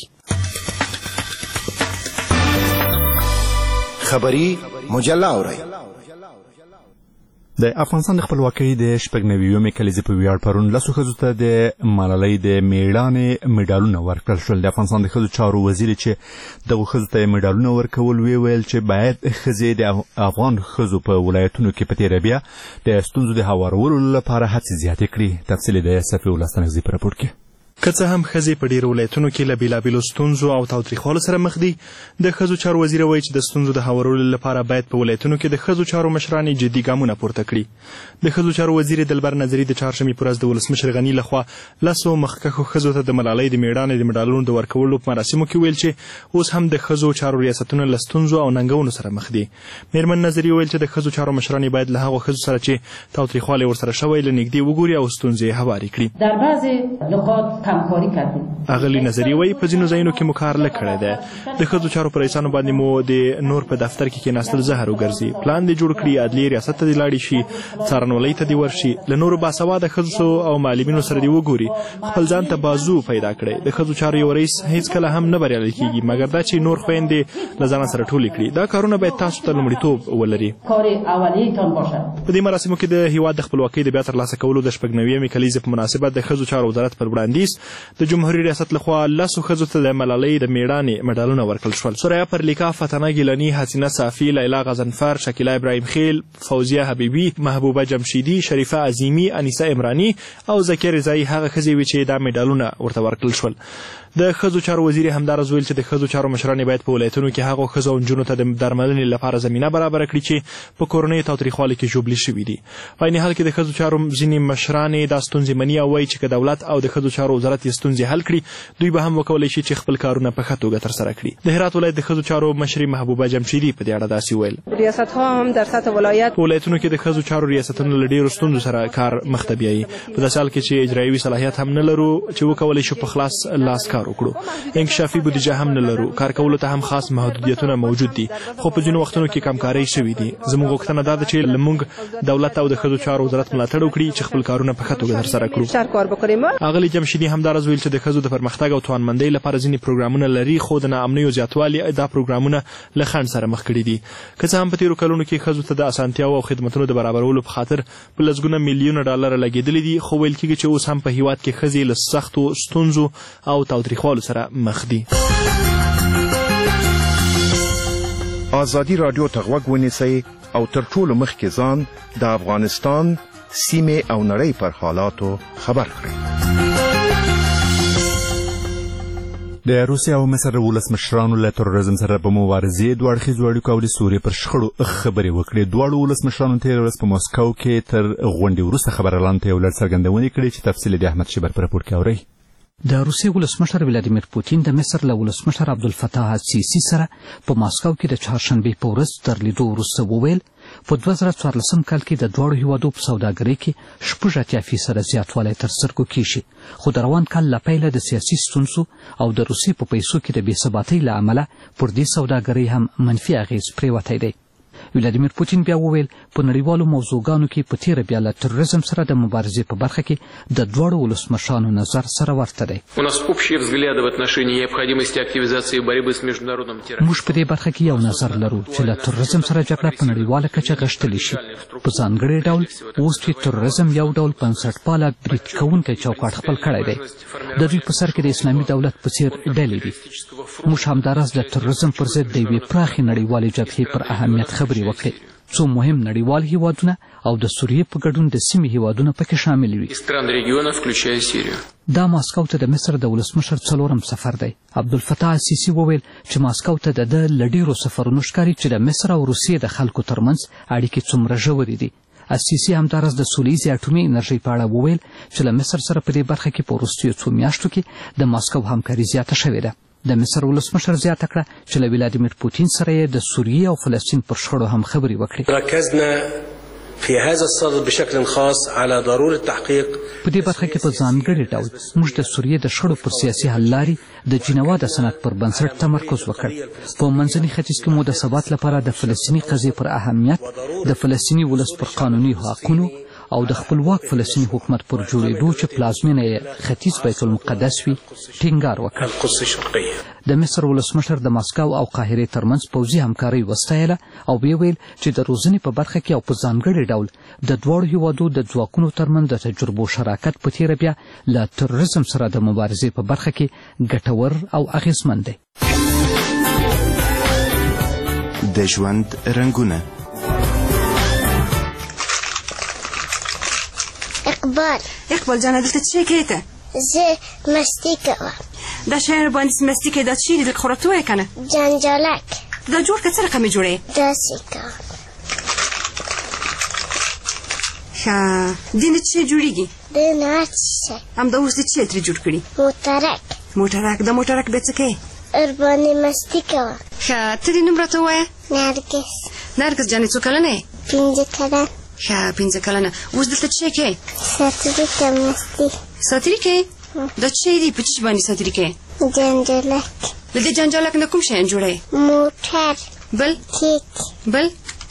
خبری مجله اورئ. د افغانستان د خپلواکۍ د 90مې کلیزې په ویاړ پرون لسو ښځو ته د ملالۍ د میړانې مډالونه ورکړل شول. د افغانستان د ښځو چارو وزیر چې دغو ښځو ته مډالونه ورکول ویل چې باید ښځې د افغان ښځو په ولایتونو کې په تېره بیا د ستونزو د هوارولو لپاره هڅې زیاتې کړي. تفصیل د صفي الله ستانکزي په راپور کې. که څه هم ښځې په ډېرو ولایتونو کې له بېلابېلو ستونزو او تاوتریخوالو سره مخ دي، د ښځو چارو وزیره وایي چې د ستونزو د هوارولو لپاره باید په ولایتونو کې د ښځو چارو مشران جدي ګامونه پورته کړي. د ښځو چارو وزیر دلبر نظري د چهارشنبې په ورځ د ولسمشر غني لخوا لسو مخکښو ښځو ته د ملالۍ د میړانې د مډالونو د ورکولو په مراسمو کې ویل چې اوس هم د ښځو چارو ریاستونه له ستونزو او ننګونو سره مخ دي. میرمن نظري ویل چې د ښځو چارو مشران باید له هغو ښځو سره چې تاوتریخوالی ورسره شوی له نږدې وګوري او ستونزې هوارې کړي. در بعض نقاط همکاری کردیم اغلی نظری وایي په ځینو ځایونو کې مو کار لږ کړی دی. د ښځو چارو په رئیسانو باندې مو د نور په دفتر کې کېناستل زهر وګرځي. پلان دې جوړ کړي، عدلیې ریاست ته دې لاړې شي، څارنولۍ ته دې ورشي، له نورو باسواده ښځو او معلمینو سره دې وګوري، خپل ځان ته بازو پیدا کړئ. د ښځو چارو یو رئیس هیڅکله هم نه بریالی کېږي مګر دا چې نور خویندې له ځانه سره ټولې کړي. دا کارونه باید تاسو ته لومړیتوب ولري. په دې مراسمو کې د هیواد د خپلواکۍ د بیا ترلاسه کولو د 89مې کلیزې په مناسبت د ښځو چارو وزارت پر وړاندیز د جمهوریت ریاست لخوا 10 ښځو ته د ملالۍ د میړانې مډالونه ورکړل شول. سریا پرلیکا، فتنه ګیلاني، حسینه صافي، لیلا غضنفر، شکیلا ابراهیم خیل، فوزیه حبیبی، محبوبه جمشیدی، شریفه عظیمی، انیسه عمرانی او زکیه رضایی هغه ښځې وې چې دا میډالونه ورته ورکړل شول. د ښځو چارو وزیر همدارس ویل چې د ښځو چارو مشرانې باید په ولایتونو کې هغو ښځو او نجونو ته د درملنې لپاره زمینه برابره کړي چې په کورنیو تاوتریخوالي کې ژوبلې شوي دي. په عین حال کې د ښځو چارو ځینې مشرانې دا ستونزې مني او وایي چې که دولت او د ښځو چارو وزارت یې ستونزې حل کړي دوی به هم وکولی شي چې خپل کارونه په ښه توګه ترسره کړي. د هرات ولایت د ښځو چارو مشرې محبوبه جمشیدي په دې اړه داسې ویل: ریاست‌ها هم در سطح ولایت په ولایتونو کې د ښځو چارو ریاستونو له ډېرو ستونزو سره کار مخ ته بیایي. په داسې حال کې چې اجرایوي صلاحیت هم نه لرو چې وکولی شو په خلاص لاس کار وکړو. انکشافي بودیجه هم نه لرو، کار کولو ته هم خاص محدودیتونه موجود دي، خو په ځینو وختونو کې کمکارۍ شوي دي. زموږ غوښتنه دا ده چې لمونږ دولت او د ښځو چارو وزارت ملاتړ وکړي چې خپل کارونه په ښه توګه ترسره کړو. اغلې جمشیدي همدارس ویل چې د ښځو د پرمختګ او توانمندۍ لپاره ځینې پروګرامونه لري خو د ناامنیو زیاتوالي دا پروګرامونه له خنډ سره مخ کړي دي. که څه هم په تېرو کلونو کې ښځو ته د اسانتیاو او خدمتونو د برابرولو په خاطر په لسګونه میلیونه ډالره لګېدلي دي، خو ویل کېږي چې اوس هم په هیواد کې ښځې له سختو ستونزو او تاوتریخوالو سره مخ دي. آزادی رادیو ته غوږ ونیسئ او تر ټولو مخکې ځان د افغانستان، سیمې او نړۍ پر حالاتو خبر کړئ. د روسیې او مصر ولسمشرانو له تروریزم سره په مبارزې دوه اړخیزو اړیکو او د سوریې پر شخړو خبرې وکړې. دواړو ولسمشرانو تېره ورځ په مسکو کې تر غونډې وروسته خبريالانو ته یو لړ څرګندونې کړې چې تفصیل د احمد شیبر په راپور کې اورئ. د روسیې ولسمشر ولادیمیر پوتین د مصر له ولسمشر عبدالفتاح السیسی سره په ماسکو کې د چهارشنبې په ورځ تر لیدو وروسته وویل په 2014 کال کې د دواړو هیوادو په سوداګرۍ کې 86% زیاتوالی تر سترګو کېږي، خو د روان کال له پیله د سیاسي ستونزو او د روسیې په پیسو کې د بېثباتۍ له امله پر دې سوداګرۍ هم منفي اغېز پرېوتی دی. ولادیمیر پوتین بیا وویل په نړیوالو موضوعګانو کې په تېره بیا له تروریزم سره د مبارزې په برخه کې د دواړو ولسمشرانو نظر سره ورته دی. موږ په دې برخه کې یو نظر لرو چې له تروریزم سره جګړه په نړیواله کچه غښتلی شي. په ځانګړي ډول اوس چې تروریزم یو ډول بنسټپاله برید کوونکی چوکاټ خپل کړی دی. د دوی په سر کې د اسلامي دولت په څېر ډلې دي. موږ همداراز د تروریزم پر ضد د یوې پراخې نړیوالې جبهې پر اهمیت خبرې وکړې. څو مهم نړیوال هیوادونه او د سوریې په ګډون د سیمې هیوادونه پکې شامل وي. دا ماسکو ته د مصر د ولسمشر 4م سفر دی. عبدالفتاح السیسی وویل چې ماسکو ته د له ډیرو سفرونو ښکاري چې د مصر او روسیې د خلکو ترمنځ اړیکې څومره ژورې دي. السیسی همداراز د سولیزې اټومي انرژۍ په اړه وویل چې له مصر سره په دې برخه کې په وروستیو څو میاشتو کې د ماسکو همکاري زیاته شوې ده. د مصر ولسمشر زیاته کړه چې له ولادیمیر پوتین سره یې د سوریې او فلسطین پر شخړو هم خبرې وکړې. في هذا الصدد بشكل خاص على ضرورة تحقيق په دې برخه کې په ځانګړي ډول موږ د سوریې د شخړو پر سیاسي حل لارې د جنیوا د سند پر بنسټ تمرکز وکړ. په منځني ختیځ کې مو د ثبات لپاره د فلسطیني قضیې پر اهمیت، د فلسطیني ولس پر قانوني حقونو او د خپلواک فلسطیني حکومت پر جوړېدو چې پلازمینه یې ختیځ بیت المقدس وي ټینګار وکړ. د مصر ولسمشر د ماسکو او قاهرې ترمنځ پوځي همکارۍ وستایله او ویې ویل چې د روزنې په برخه کې او په ځانګړي ډول د دواړو هیوادو د ځواکونو ترمنځ د تجربو شراکت په تېره بیا له تروریزم سره د مبارزې په برخه کې ګټور او اغېزمن دی. د ژوند رنګونه اقبال جانه دلته چی کوي ته؟ زه مستی کوم. دا شعر باندې مستی کوي دا چی دلته خورتو یې کنه؟ جنجالک. دا جوړ که څه رقمې جوړې؟ داسې کوم. ښه دینه چی جوړېږي؟ دینه هڅه. همدا اوس دې چی ترې جوړ کړي؟ موټرک. د موټرک بیا څه کوې؟ ورباندې مستی کوم. ښه ته دې نوم راته ووایه. نرګس جانې څو کلنه یې؟ 5 کلن. ښه 5 کلنه. اوس دلته چی کوې؟ ساتیري کوم مستی. ساتیري کوې؟ دا چی دی په چی باندې ساتلی کې جنجالک د دې جنجالک نه کوم شی جوړه موټر بل کیک بل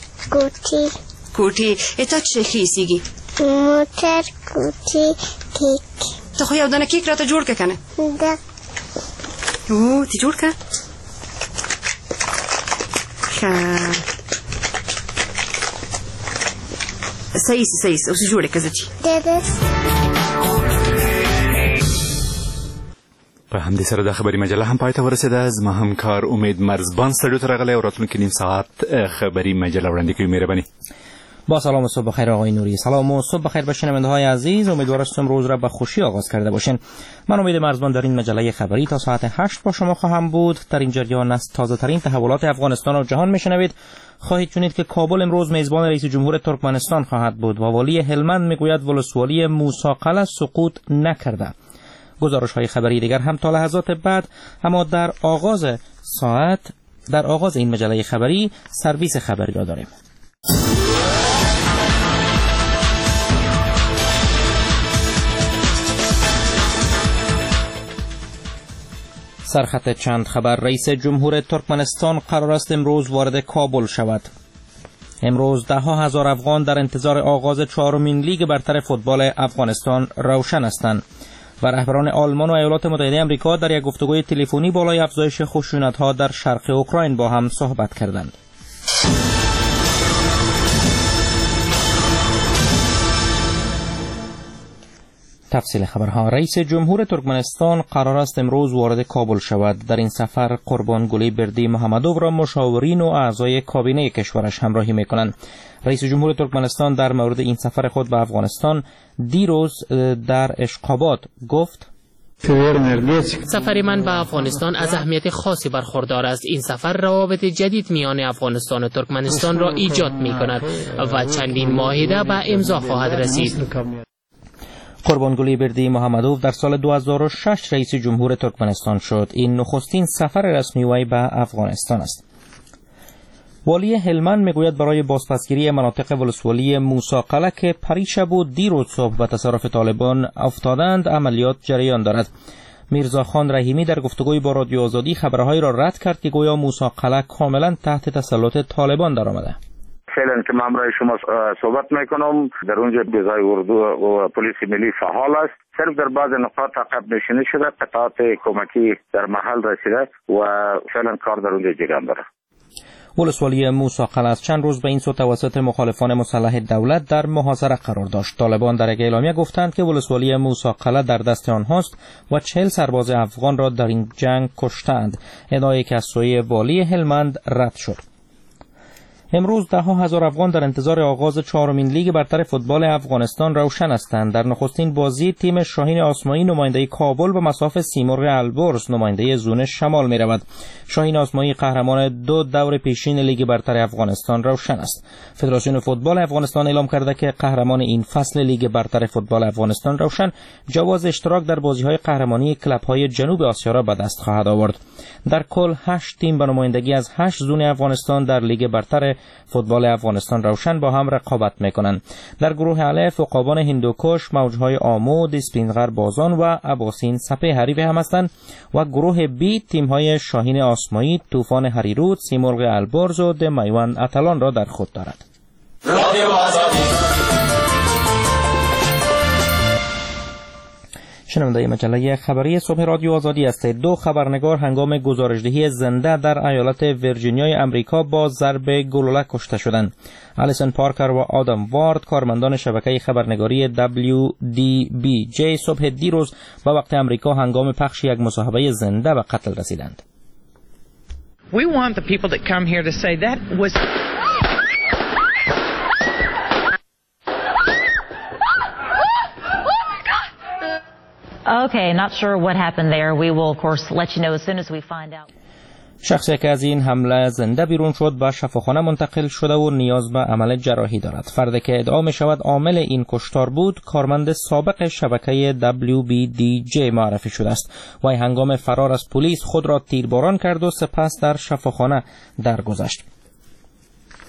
کوټي اته څه خيسيږي موټر کوټي کیک ته خو یو دانه کیک راته جوړ ک کنه دا او تی جوړ ک صحیح اوس جوړه کزتی په همدې سره د خبري مجله هم پای ته ورسېده. زما همکار امید مرزبان سټډیو ته راغلی او راتلونکي نیم ساعت خبري مجله وړاندې کوي. مهرباني. با سلام و صبح بخیر آقای نوری. سلام و صبح بخیر به شنونده‌های عزیز. امیدوارم امروز را به خوشی آغاز کرده باشین. من امید مرزبان در این مجله خبری تا ساعت 8 با شما خواهم بود. در این جریان از تازه‌ترین تحولات افغانستان و جهان میشنوید. خواهید شنید که کابل امروز میزبان رئیس جمهور ترکمنستان خواهد بود و والی هلمند میگوید ولسوالی موسی قلعه سقوط نکرده. گزارش‌های خبری دیگر هم تا لحظات بعد، اما در آغاز این مجله خبری سرویس خبری را داریم. سرخط چند خبر. رئیس جمهور ترکمنستان قرار است امروز وارد کابل شود. امروز ده ها هزار افغان در انتظار آغاز 4مین لیگ برتر فوتبال افغانستان روشن هستند و رهبران آلمان و ایالات متحده آمریکا در یک گفتگوی تلفنی بالای افزایش خشونت‌ها در شرق اوکراین با هم صحبت کردند. تفصیل خبرها. رئیس جمهور ترکمنستان قرار است امروز وارد کابل شود. در این سفر قربانگلی بردی محمدوف را مشاورین و اعضای کابینه کشورش همراهی می‌کنند. رئیس جمهور ترکمنستان در مورد این سفر خود به افغانستان دیروز در اشقاباد گفت: سفر من به افغانستان از اهمیت خاصی برخوردار است. این سفر روابط جدید میان افغانستان و ترکمنستان را ایجاد می‌کند و چندین معاهده به امضا خواهد رسید. قربانگلی بردی محمدوف در سال 2006 رئیس جمهور ترکمنستان شد. این نخستین سفر رسمی وی به افغانستان است. والی هلمند میگوید برای بازپسگیری مناطق ولسوالی موسی قلعه که پریشب و دیروز صبح به تصرف طالبان افتادند عملیات جریان دارد. میرزا خان رحیمی در گفتگوی با رادیو آزادی خبرهایی را رد کرد که گویا موسی قلعه کاملا تحت تسلط طالبان درآمده. فعلا که من همراه شما صحبت میکنم در اونجا بزای اردو و پلیس ملی فعال است. صرف در بعض نقاط عقب نشینی شده، قطعات کمکی در محل رسیده و فعلا کار در اونجا جریان داره. ولسوالی موسی قلعه از چند روز به این سو توسط مخالفان مسلح دولت در محاصره قرار داشت. طالبان در یک اعلامیه گفتند که ولسوالی موسی قلعه در دست آنهاست و 40 سرباز افغان را در این جنگ کشتند. ادعایی که از سوی والی هلمند رد شد. امروز ده ها هزار افغان در انتظار آغاز 4مین لیگ برتر فوتبال افغانستان روشن هستند. در نخستین بازی تیم شاهین آسمایی نماینده کابل به مصاف سیمرغ البرز نماینده زون شمال می رود. شاهین آسمایی قهرمان 2 دور پیشین لیگ برتر افغانستان روشن است. فدراسیون فوتبال افغانستان اعلام کرده که قهرمان این فصل لیگ برتر فوتبال افغانستان روشن جواز اشتراک در بازی‌های قهرمانی کلب‌های جنوب آسیا را به دست خواهد آورد. در کل 8 تیم به نمایندگی از 8 زون افغانستان در لیگ برتر فوتبال افغانستان روشن با هم رقابت میکنند. در گروه الف عقابان هندوکش، موجهای آمو، دیسپلینغر بازان و اباسین سپه حریف هم هستند و گروه بی تیم‌های شاهین آسمایی، طوفان هریرود، سیمرغ البرز و دمیوان اتلان را در خود دارد. شنونده مجله خبری صبح رادیو آزادی هستید. 2 خبرنگار هنگام گزارشدهی زنده در ایالت ویرجینیای امریکا با ضرب گلوله کشته شدند. الیسون پارکر و آدم وارد کارمندان شبکه خبرنگاری WDBJ صبح دیروز به وقت امریکا هنگام پخش یک مصاحبه زنده به قتل رسیدند. We want the people that come here to say that was Okay, not sure what happened there. We will of course let you know as soon as we find out. شخصی که از این حمله زنده بیرون شد به شفاخانه منتقل شده و نیاز به عمل جراحی دارد. فردی که ادعا می شود عامل این کشتار بود کارمند سابق شبکه WBDJ معرفی شده است. وی هنگام فرار از پلیس خود را تیرباران کرد و سپس در شفاخانه درگذشت.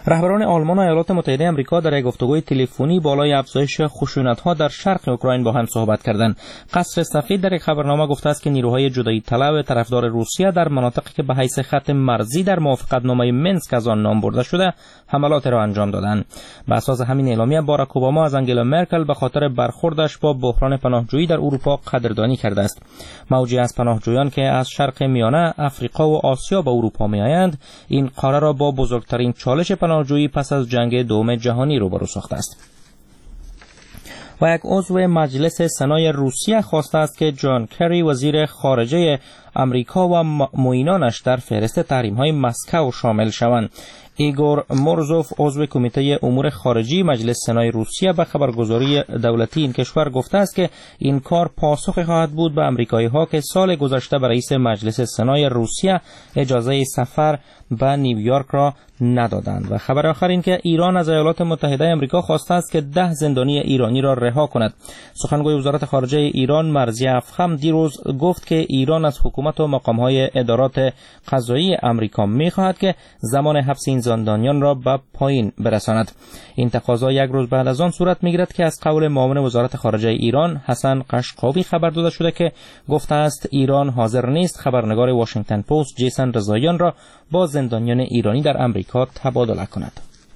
رهبران آلمان و ایالات متحده آمریکا در یک گفتگوی تلفنی بالای افزایش خشونت‌ها در شرق اوکراین با هم صحبت کردند. قصر سفید در یک خبرنامه گفته است که نیروهای جدایی طلب طرفدار روسیه در مناطقی که به حیث خط مرزی در موافقتنامه منسک از آن نام برده شده حملات را انجام دادند. بر اساس همین اعلامیه باراک اوباما از آنگلا مرکل به خاطر برخوردش با بحران پناهجویی در اروپا قدردانی کرده است. موجی از پناهجویان که از شرق میانه، افریقا و آسیا به اروپا میآیند این قاره را با بزرگترین چالش پناهجویی پس از جنگ دوم جهانی روبرو ساخته است. و یک عضو مجلس سنای روسیه خواسته است که جان کری وزیر خارجه امریکا و معینانش در فهرست تحریم‌های مسکو شامل شوند. ایگور مورزوف عضو کمیته امور خارجی مجلس سنای روسیه به خبرگزاری دولتی این کشور گفته است که این کار پاسخ خواهد بود به آمریکایی‌ها که سال گذشته به رئیس مجلس سنای روسیه اجازه سفر به نیویورک را ندادند. و خبر آخر این که ایران از ایالات متحده آمریکا خواسته است که 10 زندانی ایرانی را رها کند. سخنگوی وزارت خارجه ایران مرضیه افخم دیروز گفت که ایران از حکومت و مقام‌های ادارات قضایی آمریکا می‌خواهد که زمان حبس این زندانیان را به پایین برساند. این تقاضا یک روز بعد از آن صورت می‌گیرد که از قول معاون وزارت خارجه ایران حسن قشقابی خبر داده شده که گفته است ایران حاضر نیست خبرنگار واشنگتن پست جیسن رضاییان را با زندانیان ایرانی در آمریکا تبادله کند.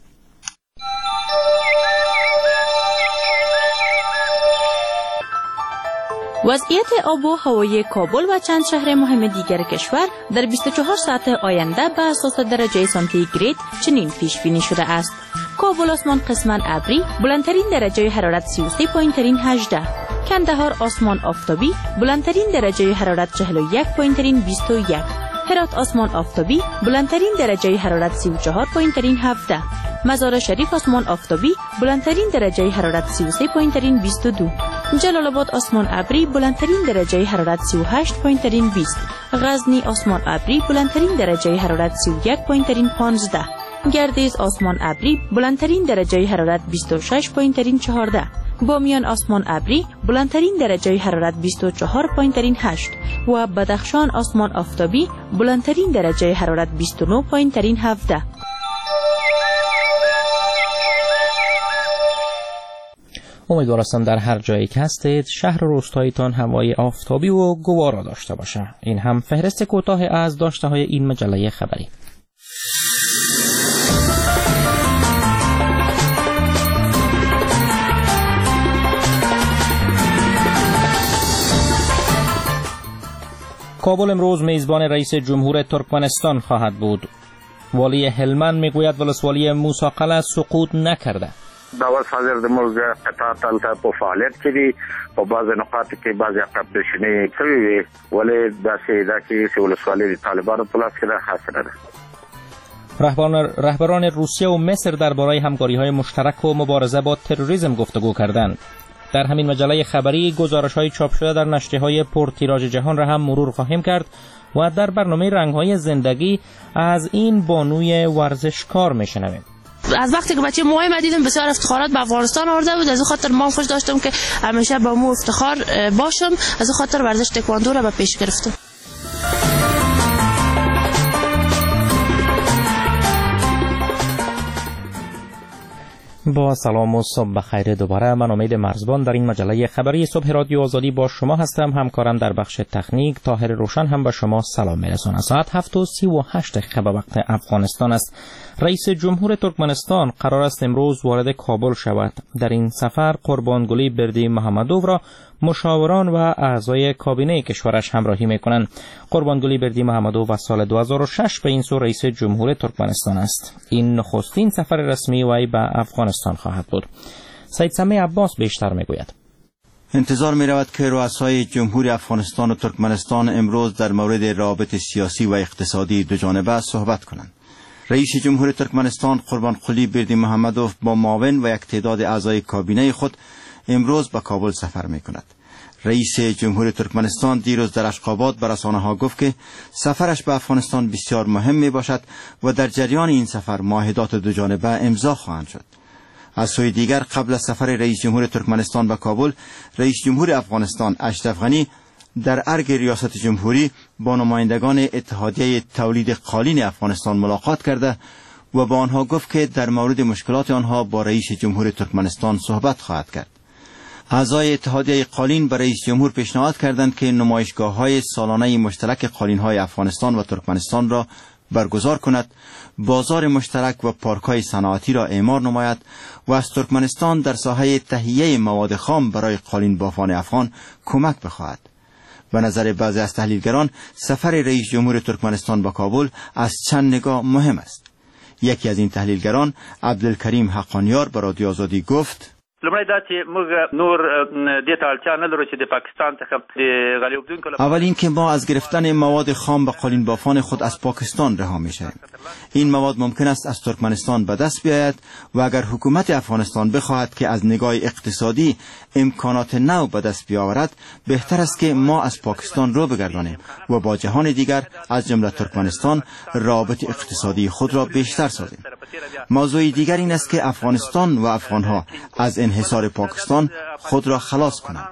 وضعیت آب و هوای کابل و چند شهر مهم دیگر کشور در 24 ساعت آینده به اساس درجه سانتیگراد چنین پیش بینی شده است: کابل آسمان قسماً ابری، بلندترین درجه حرارت 33.18. کندهار آسمان آفتابی، بلندترین درجه حرارت 41.21. هرات آسمان آفتابی، بلندترین درجه حرارت 34.17. مزار شریف آسمان آفتابی، بلندترین درجه حرارت 33.22. جلال آباد آسمان ابری، بلندترین درجه حرارت 38.20. غزنی آسمان ابری، بلندترین درجه حرارت 31.15. گردیز آسمان ابری، بلندترین درجه حرارت 26.14. بامیان آسمان ابری، بلندترین درجه حرارت 24.8 و بدخشان آسمان آفتابی، بلندترین درجه حرارت 29.17. امیدوار هستم در هر جایی که هستید شهر و روستایتان هوای آفتابی و گوارا داشته باشه. این هم فهرست کوتاه از داشته های این مجله خبری. کابل امروز میزبان رئیس جمهور ترکمنستان خواهد بود. والی هلمند میگوید ولسوالی موسی قلعه سقوط نکرده. دا اوس حاضر د موږ قطاع تلته په فعالیت کې دي په بعض نقاط کې بعض عقب نشینې شوي وي ولې داسې دا چې ولسوالي د طالبانو په لاس کې ده حاصله ده. رهبران روسیه و مصر درباره همکاری‌های مشترک و مبارزه با تروریسم گفتگو کردند. در همین مجله خبری گزارش‌های چاپ شده در نشریه‌های پرتیراژ جهان را هم مرور خواهیم کرد و در برنامه رنگ‌های زندگی از این بانوی ورزشکار می‌شنویم. از وقتی که بچه مهم دیدم بسیار افتخارات به افغانستان آورده بود، از خاطر ما خوش داشتم که همیشه با مو افتخار باشم، از خاطر ورزش تکواندو را به پیش گرفتم. با سلام و صبح بخیر دوباره. من امید مرزبان در این مجله خبری صبح رادیو آزادی با شما هستم. همکارم در بخش تکنیک طاهر روشن هم به شما سلام میرساند. ساعت 7:38 به وقت افغانستان است. رئیس جمهور ترکمنستان قرار است امروز وارد کابل شود. در این سفر قربانگلی بردی محمدوف را مشاوران و اعضای کابینه کشورش همراهی میکنند. قربانگلی بردی محمدوف از سال 2006 به این سو رئیس جمهور ترکمنستان است. این نخستین سفر رسمی وی به افغانستان خواهد بود. سید سمیع عباس بیشتر میگوید. انتظار می رود که رؤسای جمهوری افغانستان و ترکمنستان امروز در مورد روابط سیاسی و اقتصادی دو جانبه صحبت کنند. رئیس جمهور ترکمنستان قربانقلی بردی محمدوف با معاون و یک تعداد اعضای کابینه خود امروز به کابل سفر می کند. رئیس جمهور ترکمنستان دیروز در اشخاباد به رسانه‌ها گفت که سفرش به افغانستان بسیار مهم می باشد و در جریان این سفر معاهدات دو جانبه امضا خواهند شد. از سوی دیگر قبل از سفر رئیس جمهور ترکمنستان به کابل، رئیس جمهور افغانستان اشرف غنی در ارگ ریاست جمهوری با نمایندگان اتحادیه تولید قالین افغانستان ملاقات کرده و با آنها گفت که در مورد مشکلات آنها با رئیس جمهور ترکمنستان صحبت خواهد کرد. اعضای اتحادیه قالین به رئیس جمهور پیشنهاد کردند که نمایشگاه‌های سالانه مشترک قالین‌های افغانستان و ترکمنستان را برگزار کند، بازار مشترک و پارک‌های صنعتی را اعمار نماید و از ترکمنستان در ساحه تهیه مواد خام برای قالین بافان افغان کمک بخواهد. به نظر بعضی از تحلیلگران سفر رئیس جمهور ترکمنستان به کابل از چند نگاه مهم است. یکی از این تحلیلگران عبدالکریم حقانیار به رادیو آزادی گفت: اول اینکه ما از گرفتن مواد خام به قالین بافان خود از پاکستان رها میشیم. این مواد ممکن است از ترکمنستان به دست بیاید و اگر حکومت افغانستان بخواهد که از نگاه اقتصادی امکانات نو به دست بیاورد، بهتر است که ما از پاکستان رو بگردانیم و با جهان دیگر از جمله ترکمنستان رابط اقتصادی خود را بیشتر سازیم. موضوع دیگر این است که افغانستان و افغانها از انحصار پاکستان خود را خلاص کنند.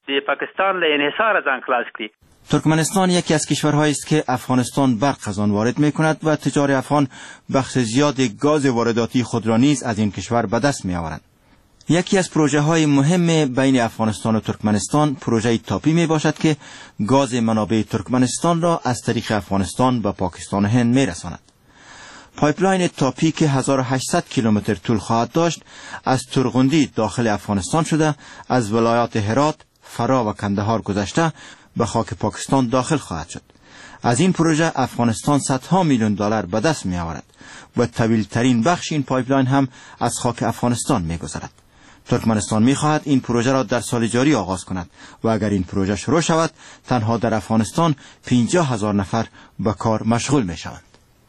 ترکمنستان یکی از کشورهایی است که افغانستان برق از آن وارد می‌کند و تجار افغان بخش زیاد گاز وارداتی خود را نیز از این کشور به دست می‌آورند. یکی از پروژه‌های مهم بین افغانستان و ترکمنستان پروژه تاپی میباشد که گاز منابع ترکمنستان را از طریق افغانستان به پاکستان و هند میرساند. پایپلاین تاپی که 1800 کیلومتر طول خواهد داشت از ترغندی داخل افغانستان شده از ولایات هرات، فرا و کندهار گذشته به خاک پاکستان داخل خواهد شد. از این پروژه افغانستان صدها میلیون دلار به دست می آورد و طویل ترین بخش این پایپلاین هم از خاک افغانستان می گذرد. ترکمنستان می خواهد این پروژه را در سال جاری آغاز کند و اگر این پروژه شروع شود تنها در افغانستان 50,000 نفر به کار مشغول می شوند.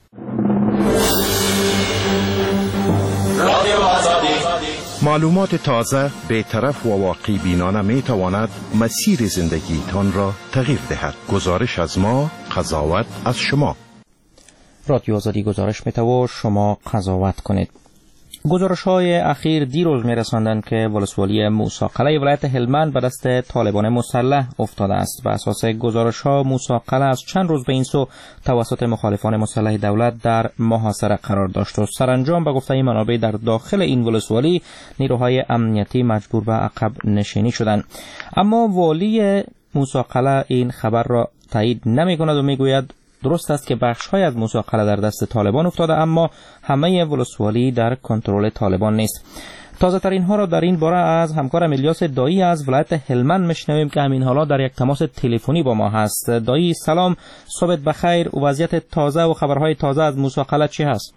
معلومات تازه، بی‌طرف و واقعی بینانه می تواند مسیر زندگیتان را تغییر دهد. گزارش از ما، قضاوت از شما. رادیو آزادی گزارش می و شما قضاوت کنید. گزارش‌های اخیر دیروز می‌رساندند که ولسوالی موسی قلعه ولایت هلمند به دست طالبان مسلح افتاده است. بر اساس گزارش‌ها موسی قلعه از چند روز به این سو توسط مخالفان مسلح دولت در محاصره قرار داشت و سرانجام به گفته منابع در داخل این ولسوالی نیروهای امنیتی مجبور به عقب نشینی شدند. اما والی موسی قلعه این خبر را تایید نمی‌کند و می‌گوید درست است که بخش‌های از موسی قلعه در دست طالبان افتاده، اما همه ولسوالی در کنترل طالبان نیست. تازه‌ترین ها را در این باره از همکارم الیاس دایی از ولایت هلمند میشنویم که همین حالا در یک تماس تلفنی با ما هست. دایی سلام، صبحت بخیر. وضعیت تازه و خبرهای تازه از موسی قلعه چی هست؟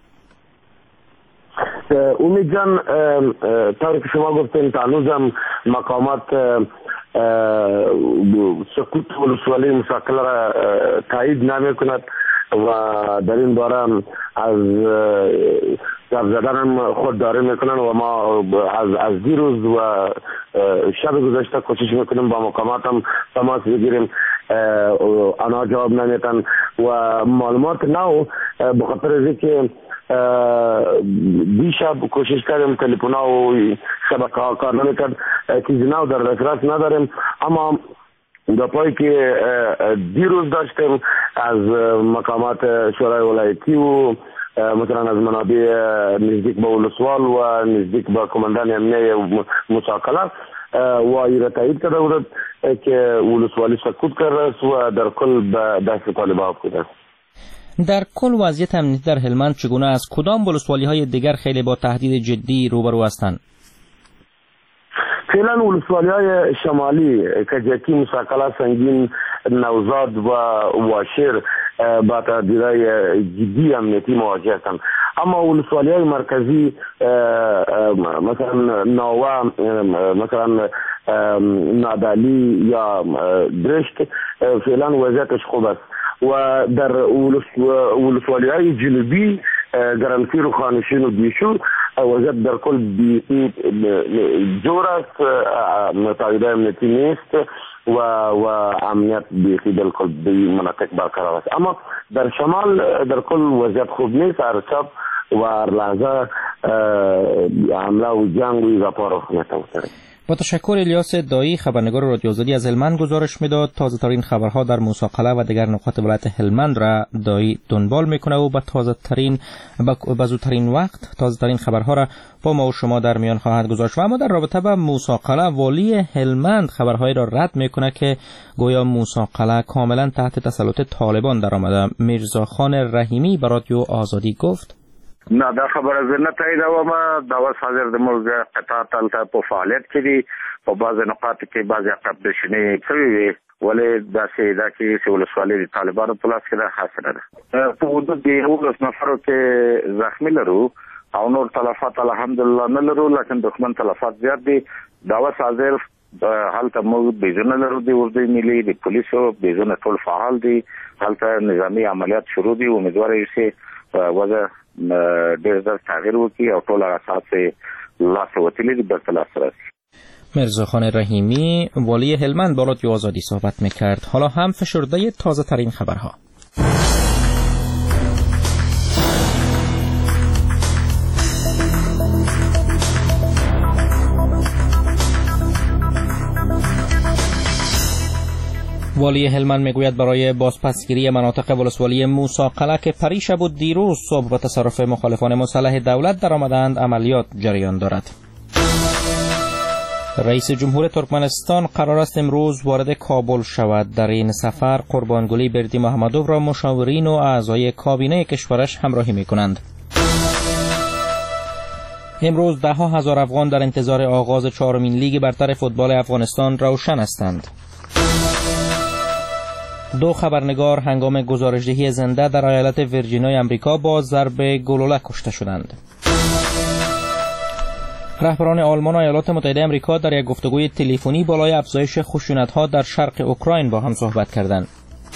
امید جان، طوری که شما گفتین هنوزم مقامات سقوط ولسوالی موسی قلعه را تایید نمی کند و در این باره از حرف زدن خودداری میکنن و ما از دیروز و شب گذشته کوشش میکنیم با مقامات هم تماس بگیریم، آنها جواب نمیدن و معلومات نو به خاطر از اینکه دیشب کوشش کردیم تلفن‌ها و شبکه ها کار نمیکرد، چیزی نو در دسترس نداریم، اما گپایی که دیروز داشتیم از مقامات شورای ولایتی و مثلا از منابع نزدیک به ولسوال و نزدیک به کماندان امنیه موسی قلعه و ایره تایید کرده بود که ولسوالی سقوط کرده است و در کل به دست طالبان افتاده است. در کل وضعیت امنیتی در هلمند چگونه است؟ کدام ولسوالی های دیگر خیلی با تهدید جدی روبرو هستند؟ فعلا ولسوالی های شمالی کجکی، موسی قلعه، سنگین، نوزاد و واشیر با تهدیدهای جدی امنیتی مواجه هستند، اما ولسوالی های مرکزی مثلا ناوه، مثلا نادالی یا درشت فعلا وضعیتش خوب است و در ولسوالی های جنوبی گرانسیر و خانشین و بیشور وضعیت در کل جور است، تهدید امنیتی نیست و امنیت بیخی بالکل به مناطق برقرار است، اما در شمال در کل وضعیت خوب نیست. هر شب و هر لحظه حمله و جنگ و اضافه میتوانند. با تشکر الیاس دایی، خبرنگار رادیو آزادی از هلمند گزارش میداد. تازه ترین خبرها در موسی قلعه و دیگر نقاط ولایت هلمند را دایی دنبال میکنه و با زودترین وقت تازه ترین خبرها را با ما و شما در میان خواهد گذاشت. و اما در رابطه با موسی قلعه، والی هلمند خبرهایی را رد میکنه که گویا موسی قلعه کاملا تحت تسلط طالبان درآمده. میرزا خان رحیمی به رادیو آزادی گفت: نه، دا خبره زه نه تاییدوم. دا اوس حاضر د موږ قطاع هلته په فعالیت کې دي. په بعضې نقاطو کې بعضې عقب‌نشینۍ شوې وې، ولې داسې دا چې ولسوالۍ د طالبانو په لاس کې ده خاصه نه ده. په حدود د 11 نفرو کې زخمي لرو او نور تلفات الحمدلله نه لرو، لیکن دښمن تلفات زیات دي. دا اوس حاضر هلته موږ بیزونه لرو، د اردو ملي د پولیسو بیزونه ټول فعال دي. هلته نظامي عملیات شروع دي. امیدوار یو چې وضع ډېر زر تغییر وکړي او ټول هغه اساس لاس وتلي دي بیرته لاس راسي. میرزا خان رحیمی، والی هلمند، با رادیو آزادی صحبت میکرد. حالا هم فشرده تازه ترین خبرها. والی هلمند میگوید برای بازپسگیری مناطق ولسوالی موسی قلعه که پریشب و دیروز صبح به تصرف مخالفان مسلح دولت درآمدند عملیات جریان دارد. رئیس جمهور ترکمنستان قرار است امروز وارد کابل شود. در این سفر قربانگلی بردی محمدوف را مشاورین و اعضای کابینه کشورش همراهی میکنند. امروز ده ها هزار افغان در انتظار آغاز 4مین لیگ برتر فوتبال افغانستان روشن هستند. 2 خبرنگار هنگام گزارشدهی زنده در ایالت ویرجینیا آمریکا با ضرب گلوله کشته شدند. رهبران آلمان و ایالات متحده آمریکا در یک گفتگوی تلفنی بالای افزایش خشونت‌ها در شرق اوکراین با هم صحبت کردند.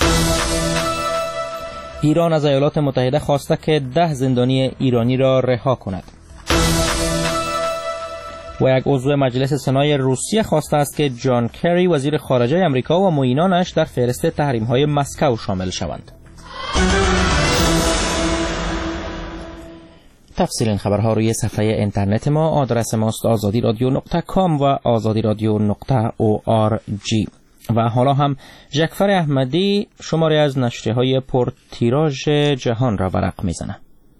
ایران از ایالات متحده خواسته که 10 زندانی ایرانی را رها کند. و یک عضو مجلس سنای روسیه خواسته است که جان کری وزیر خارجه آمریکا و معینانش در فهرست تحریم‌های مسکو شامل شوند. تفصیل این خبرها روی صفحه اینترنت ما. آدرس ماست azadiradio.com و azadiradio.org. و حالا هم ژکفر احمدی شماری از نشریه‌های پرتیراژ جهان را ورق می‌زنه.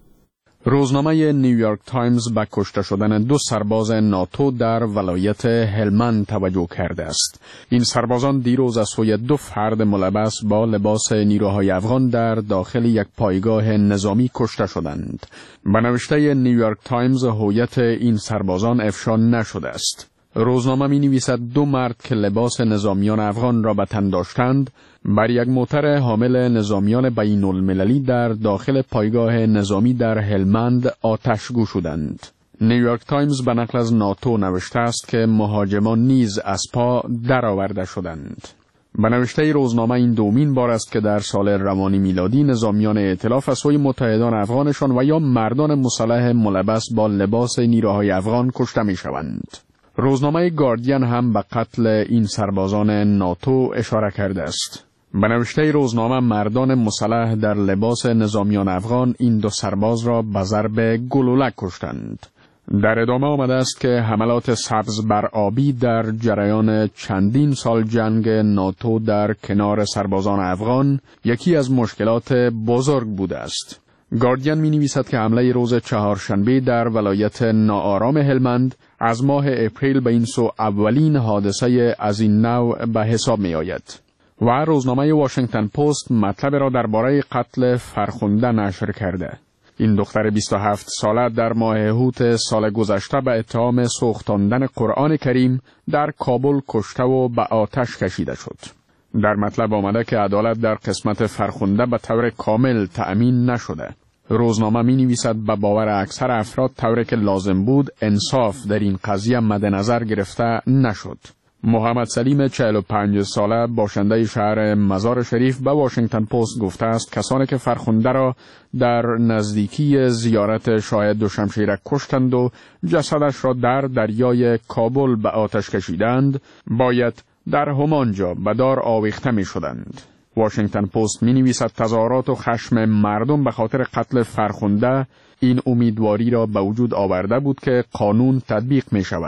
روزنامه نیویورک تایمز به کشته شدن 2 سرباز ناتو در ولایت هلمند توجه کرده است. این سربازان دیروز از سوی 2 فرد ملبس با لباس نیروهای افغان در داخل یک پایگاه نظامی کشته شدند. به نوشته نیویورک تایمز هویت این سربازان افشا نشده است. روزنامه می نویسد 2 مرد که لباس نظامیان افغان را به تن داشتند بر یک موتر حامل نظامیان بین المللی در داخل پایگاه نظامی در هلمند آتش گشودند. نیویورک تایمز به نقل از ناتو نوشته است که مهاجمان نیز از پا درآورده شدند. به نوشته روزنامه این دومین بار است که در سال روانی میلادی نظامیان ائتلاف از سوی متحدان افغانشان و یا مردان مسلح ملبس با لباس نیروهای افغان کشته می شوند. روزنامه گاردین هم به قتل این سربازان ناتو اشاره کرده است. به نوشته روزنامه مردان مسلح در لباس نظامیان افغان این 2 سرباز را به ضرب گلوله کشتند. در ادامه آمده است که حملات سبز بر آبی در جریان چندین سال جنگ ناتو در کنار سربازان افغان یکی از مشکلات بزرگ بوده است. گاردین می نویسد که حمله روز چهارشنبه در ولایت ناآرام هلمند از ماه اپریل به این سو اولین حادثه از این نوع به حساب می آید. و روزنامه واشنگتن پست مطلب را درباره قتل فرخنده نشر کرده. این دختر 27 ساله در ماه هوت سال گذشته به اتهام سوختاندن قرآن کریم در کابل کشته و به آتش کشیده شد. در مطلب آمده که عدالت در قسمت فرخنده به طور کامل تأمین نشده. روزنامه می نویسد به باور اکثر افراد طوری که لازم بود انصاف در این قضیه مد نظر گرفته نشد. محمد سلیم 45 ساله باشنده شهر مزار شریف به واشنگتن پست گفته است کسانی که فرخنده را در نزدیکی زیارت شاهد دوشمشیره کشتند و جسدش را در دریای کابل به آتش کشیدند باید در همانجا به دار آویخته می شدند. واشنگتن پست می نویسد تظاهرات و خشم مردم به خاطر قتل فرخنده این امیدواری را به وجود آورده بود که قانون تطبیق می شود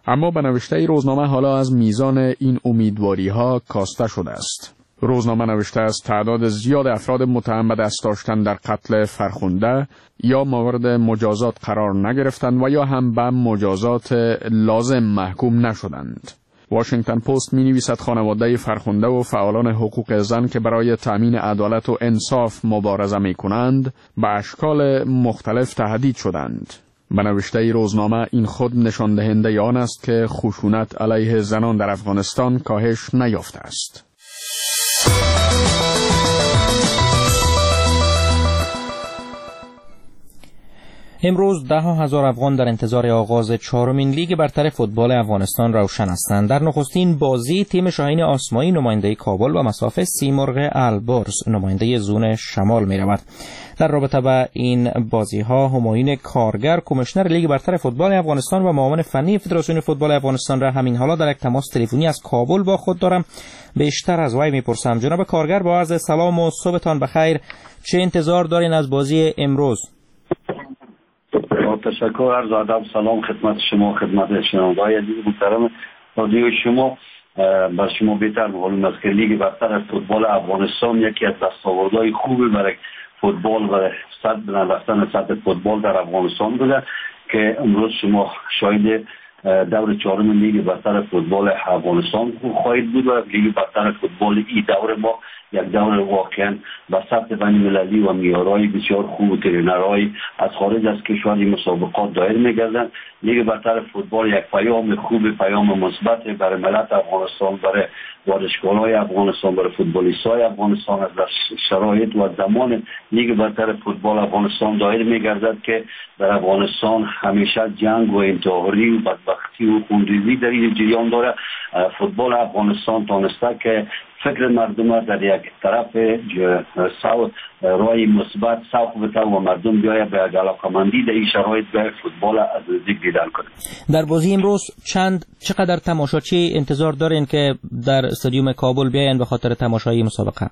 اما به نوشته روزنامه حالا از میزان این امیدواری‌ها کاسته شده است. روزنامه نوشته است تعداد زیاد افراد متهم به دست داشتن در قتل فرخنده یا مورد مجازات قرار نگرفتند و یا هم به مجازات لازم محکوم نشدند. واشنگتن پست می‌نویسد خانواده فرخنده و فعالان حقوق زن که برای تأمین عدالت و انصاف مبارزه می‌کنند به اشکال مختلف تهدید شدند. به نوشته روزنامه این خود نشان دهنده آن است که خشونت علیه زنان در افغانستان کاهش نیافته است. امروز 10,000 افغان در انتظار آغاز 4مین لیگ برتر فوتبال افغانستان روشن هستند. در نخستین بازی تیم شاهین آسمایی نماینده کابل و مصاف سیمرغ البرز نماینده زون شمال می رود. در رابطه با این بازی ها همایون کارگر کمیشنر لیگ برتر فوتبال افغانستان و معاون فنی فدراسیون فوتبال افغانستان را همین حالا در یک تماس تلفنی از کابل با خود دارم. بیشتر از وی میپرسم. جناب کارگر با عرض سلام و صبحتان بخیر. چه انتظار دارین از بازی امروز؟ تشکر، عرض ادب، سلام خدمت شما، خدمت شنوندگان عزیز محترم رادیو شما. بر شما بهتر معلوم است که لیگ برتر فوتبال افغانستان یکی از دستاوردهای خوبی برای فوتبال و رفتن سطح فوتبال در افغانستان بوده که امروز شما شاهد دور 4 لیگ برتر فوتبال افغانستان خواهید بود و لیگ برتر فوتبال این دور ما یک دور واقعا با سطح بین‌المللی و معیارهای بسیار خوب و ترینرهای از خارج از کشور مسابقات دایر می‌گردند. لیگ برتر فوتبال یک پیام خوب، پیام مثبت برای ملت افغانستان، برای ورزشکارهای افغانستان، برای فوتبالیست‌های افغانستان از شرایط و زمان لیگ برتر فوتبال افغانستان دایر می‌گردد که در افغانستان همیشه جنگ و انتحاری و بدبختی و خونریزی در این جریان داره. فوتبال افغانستان تانسته که فکر مردم در یک طرف رای مثبت سوق بده و مردم بیاید به علاقه‌مندی در این شرایط به فوتبال از نزدیک دیدن کنند. در بازی امروز چقدر تماشاچی انتظار دارین که در استادیوم کابل بیاین به خاطر تماشای مسابقه؟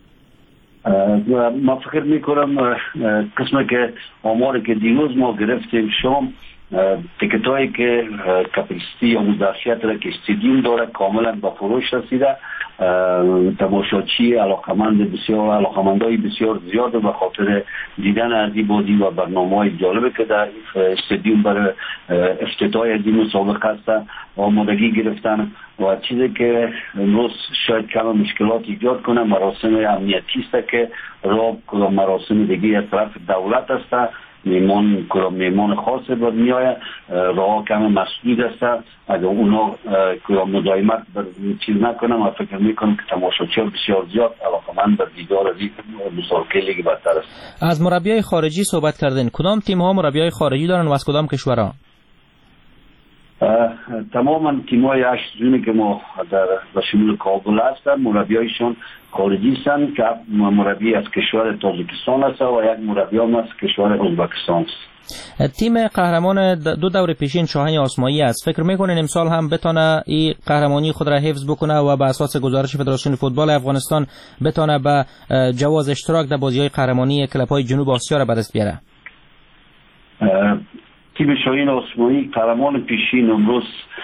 ما فکر میکنم قسمه که آماری که دیروز ما گرفتیم شام تیکت هایی که کپاسیتی یا مدرشیت را که استادیوم داره کاملا به فروش رسیده. تماشاچی علاقمندای بسیار زیاد به خاطر دیدن از این بازی و برنامه‌های جالبی که در استادیوم برای افتتاح این مسابقه است آمادگی گرفتن و چیزی که امروز شاید کم مشکلات ایجاد کنه مراسم امنیتی است که راه مراسم دیگه از طرف دولت است. میمان خاص بر میآید راه کم مسدود است. اگر اونا مدایمت چیز نکنم و فکر میکنم که تماشاچیان بسیار زیاد علاقمند به دیدار از این مسابقه لیگ برتر است. از مربیای خارجی صحبت کردین. کدام تیم ها مربیای خارجی دارن و از کدام کشورها؟ تماما تیم‌های 8 زونی که ما در شمول کابل هستن مربیایشون خارجی هستند که مربی از کشور تاجیکستان است و یک مربی هم از کشور ازبکستان است. تیم قهرمان 2 دور پیشین شاهین آسمایی است. فکر میکنین امسال هم بتونه این قهرمانی خود را حفظ بکنه و بر اساس گزارش فدراسیون فوتبال افغانستان بتونه به جواز اشتراک در بازی‌های قهرمانی کلب‌های جنوب آسیا را به دست بیاره؟ تیم شاهین آسمایی قهرمان پیشین امروز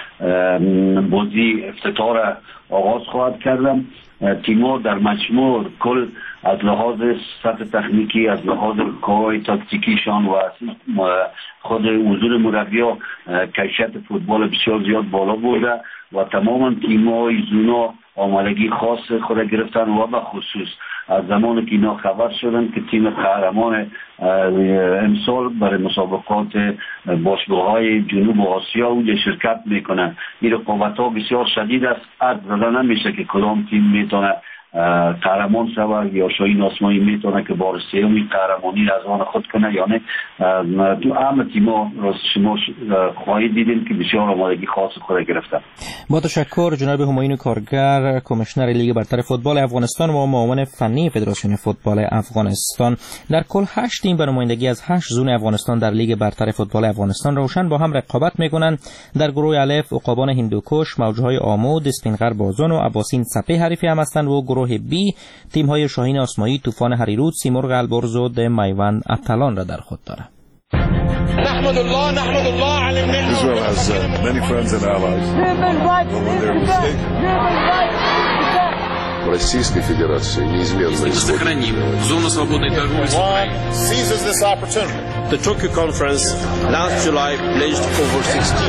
بازی افتتاح را آغاز خواهد کردم. تیم‌ها در مجموع کل از لحاظ سطح تکنیکی، از لحاظ کارهای تاکتیکیشان و خود حضور مربی‌ها کیفیت فوتبال بسیار زیاد بالا برده و تماما تیم‌های زونا آمادگی خاص خود گرفتن و به خصوص از زمانی که اینا خبر شدن که تیم قهرمان امسال برای مسابقات باشگاه‌های جنوب آسیا اونجا شرکت میکنن. این رقابت‌ها بسیار شدید است. عد زده نمیشه که کدام تیم میتونه قهرمان شود یا شاهین آسمایی میتونه که بار سومی قهرمانی را از آن خود کنه. یعنی تو همه تیم‌ها شما خواهید دیدین که بسیار آمادگی خاص خود گرفتن. با تشکر جناب همایون کارگر کمیشنر لیگ برتر فوتبال افغانستان و معاون فنی فدراسیون فوتبال افغانستان. در کل 8 تیم به نمایندگی از 8 زون افغانستان در لیگ برتر فوتبال افغانستان روشن با هم رقابت میکنند. در گروه الف عقابان هندوکش، موجهای آمود، اسپینغر بازون و عباسین سپه حریفی هم هستند و گروه بی تیم‌های شاهین آسمایی، طوفان هریرود، سیمرغ البرز و میوند اتلان را در خود دارد. Israel has many friends and allies. Российской Федерации неизменно сохраним зону свободной торговли с Украиной. Seizes this opportunity. The Tokyo conference last July pledged over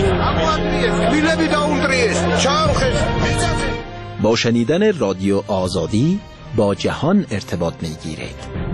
16 با شنیدن رادیو آزادی با جهان ارتباط می‌گیرید.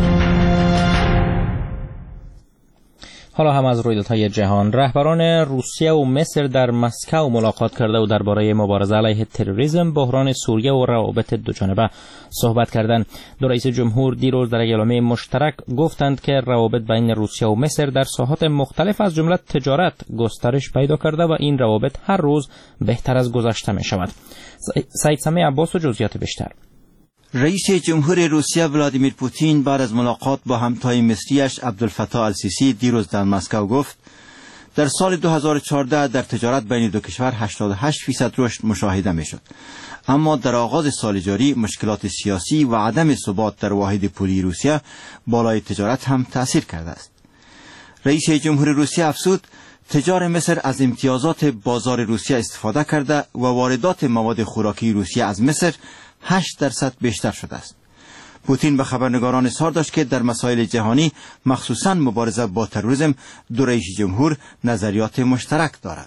حالا هم از رویدادهای جهان. رهبران روسیه و مصر در مسکو ملاقات کرده و درباره مبارزه علیه تروریسم، بحران سوریه و روابط دوجانبه صحبت کردند. دو رئیس جمهور دیروز در اعلامیه مشترک گفتند که روابط بین روسیه و مصر در ساحات مختلف از جمله تجارت گسترش پیدا کرده و این روابط هر روز بهتر از گذشته می شود. سعید سمیع عباس و جزئیات بیشتر. رئیس جمهور روسیه ولادیمیر پوتین بعد از ملاقات با همتای مصریش عبدالفتاح السیسی دیروز در مسکو گفت در سال 2014 در تجارت بین دو کشور 88% رشد مشاهده میشد، اما در آغاز سال جاری مشکلات سیاسی و عدم ثبات در واحد پولی روسیه بالای تجارت هم تأثیر کرده است. رئیس جمهور روسیه افزود تجار مصر از امتیازات بازار روسیه استفاده کرده و واردات مواد خوراکی روسیه از مصر 8% بیشتر شده است. پوتین به خبرنگاران اظهار داشت که در مسائل جهانی مخصوصا مبارزه با تروریسم دو رئیس جمهور نظریات مشترک دارند.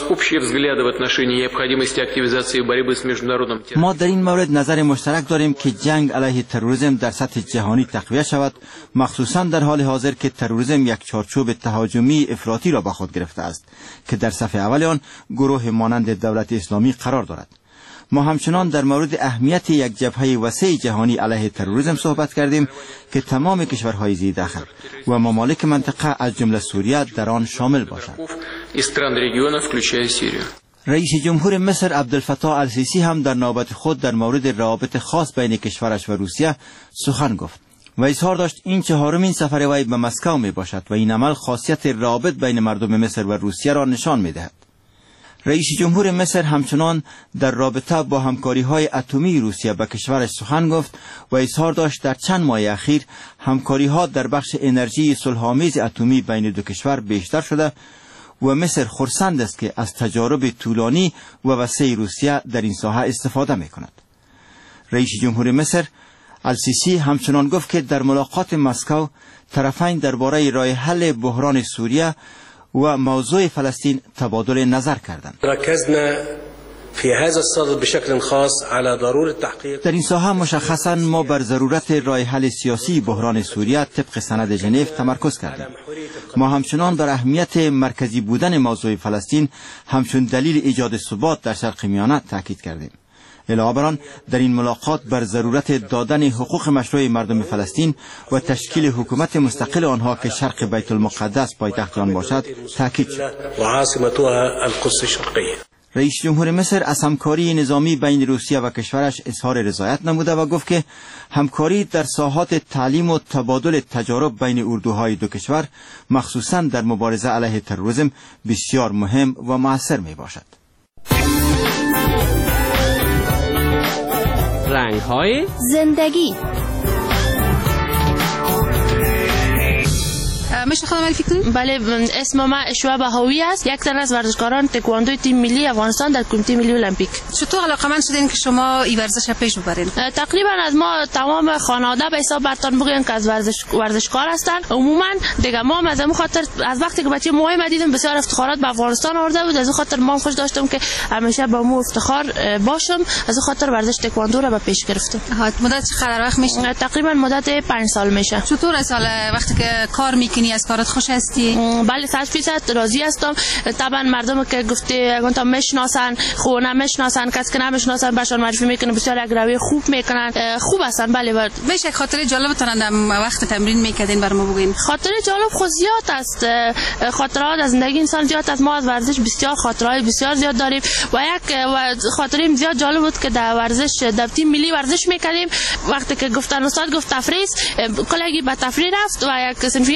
ما در این مورد نظر مشترک داریم که جنگ علیه تروریسم در سطح جهانی تقویت شود، مخصوصا در حال حاضر که تروریسم یک چارچوب تهاجمی افراطی را به خود گرفته است که در صف اول آن گروه مانند دولت اسلامی قرار دارد. ما همچنان در مورد اهمیت یک جبهه وسیع جهانی علیه تروریسم صحبت کردیم که تمام کشورهای زیر دخل و ممالک منطقه از جمله سوریه در آن شامل باشند. رئیس جمهور مصر عبدالفتاح السیسی هم در نوبت خود در مورد روابط خاص بین کشورش و روسیه سخن گفت و اظهار داشت این چهارمین سفر وی به مسکو می باشد و این عمل خاصیت روابط بین مردم مصر و روسیه را نشان می دهد. رئیس جمهور مصر همچنان در رابطه با همکاری‌های اتمی روسیه به کشورش سخن گفت و اظهار داشت در چند ماه اخیر همکاری‌ها در بخش انرژی صلح‌آمیز اتمی بین دو کشور بیشتر شده و مصر خرسند است که از تجارب طولانی و وسیع روسیه در این ساحه استفاده می‌کند. رئیس جمهور مصر السیسی همچنان گفت که در ملاقات مسکو طرفین درباره راه حل بحران سوریه و موضوع فلسطین تبادل نظر کردند. در این ساحه مشخصاً ما بر ضرورت راه حل سیاسی بحران سوریه طبق سند ژنو تمرکز کردیم. ما همچنان بر اهمیت مرکزی بودن موضوع فلسطین همچون دلیل ایجاد ثبات در شرق میانه تاکید کردیم. علاوه بر آن در این ملاقات بر ضرورت دادن حقوق مشروع مردم فلسطین و تشکیل حکومت مستقل آنها که شرق بیت المقدس پایتخت آن باشد تاکید شد. رئیس جمهور مصر از همکاری نظامی بین روسیه و کشورش اظهار رضایت نموده و گفت که همکاری در ساحات تعلیم و تبادل تجارب بین اردوهای دو کشور مخصوصا در مبارزه علیه تروریسم بسیار مهم و مؤثر می باشد. رنگ‌های زندگی. میشه خودم معرفی کنید؟ بله، اسم من اشوا بهاوی است، یک تن از ورزشکاران تکواندو تیم ملی افغانستان در کمیته ملی المپیک. چطور علاقه‌مند شدین که شما این ورزش را پیش ببرین؟ تقریبا از ما تمام خانواده به حساب برتان بگوین که از ورزشکار هستن. عموما دیگه ما از اون خاطر از وقتی که بچه مهم دیدم بسیار افتخارات به افغانستان آورده بود، از اون خاطر ما خوش داشتم که همیشه با مو افتخار باشم، از اون خاطر ورزش تکواندو را به پیش گرفتم. مدت چقدر وقت میشه؟ تقریبا مدت 5 سال میشه. چطور سال وقتی که کار میکنی از کارت خوش هستی؟ بله 100% راضی هستم. طبعا مردم که گفته اگه تا میشناسن خو نمیشناسن، کس که نمیشناسن بهشون معرفی میکنه، بسیار یک روی خوب میکنن، خوب هستن. بله میشه خاطره جالب تونن وقت تمرین میکردین برام بگین؟ خاطره جالب خود زیاد است، خاطرات از زندگی انسان زیاد است. ما از ورزش بسیار خاطرات بسیار زیاد داریم و یک خاطره زیاد جالب بود که در ورزش در تیم ملی ورزش میکردیم. وقتی که گفتن استاد گفت تفریح، کلاگی به تفریح رفت و یک سنفی یک واسه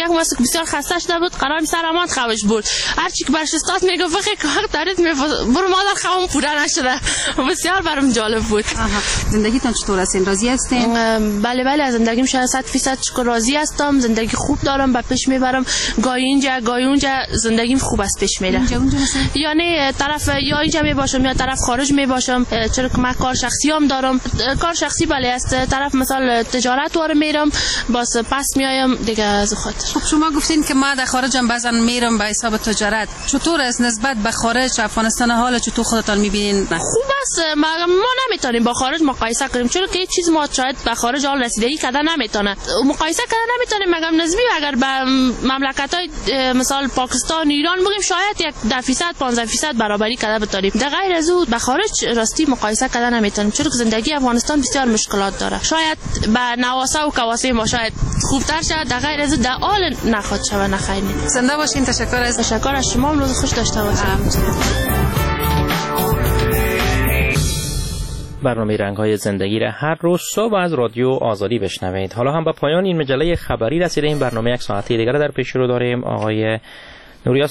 بسیار خسته شده بود، قرار سر امان خوش بود. هر چی که برش استاد میگفت بخیر که وقت دارید برو مادر خوام پوره نشده. بسیار برام جالب بود. زندگیتون چطور هستین؟ راضی هستین؟ بله از زندگیم 100% راضی هستم. زندگی خوب دارم، به پیش میبرم. گاهی اینجا گاهی اونجا زندگیم خوب است پیش میره. یعنی طرف یا اینجا میباشم یا طرف خارج میباشم، چرا که من کار شخصی هم دارم. کار شخصی بله است، طرف مثلا تجارت واره میرم باز پس میایم دیگه از خاطر. شما گفتین که ما در خارجم بعضا میرم به حساب تجارت. چطور است نسبت به خارج افغانستان؟ حالا چطور خودتان میبینین؟ خوب است. ما نمیتونیم با خارج مقایسه کنیم، چون که چیز ما شاید به خارج حال رسیدگی کردن نمیتونه. مقایسه کردن نمیتونیم، مگم نسبی اگر به مملکت‌های مثال پاکستان، ایران بگیم شاید 10% 15% برابری کرده بتونیم. در غیر از اون به خارج راستی مقایسه کردن نمیتونیم، چون که زندگی افغانستان بسیار مشکلات داره. شاید به نواسه و کواسه ما شاید خوبتر شد، در غیر از در حال نخواد شوه نخیر. زنده باشین. تشکر از شما. روز خوش داشته باشید. برنامه رنگ‌های زندگی را هر روز صبح از رادیو آزادی بشنوید. حالا هم به پایان این مجله خبری رسیده. این برنامه یک ساعتی دیگر در پیش رو داریم. آقای نوریا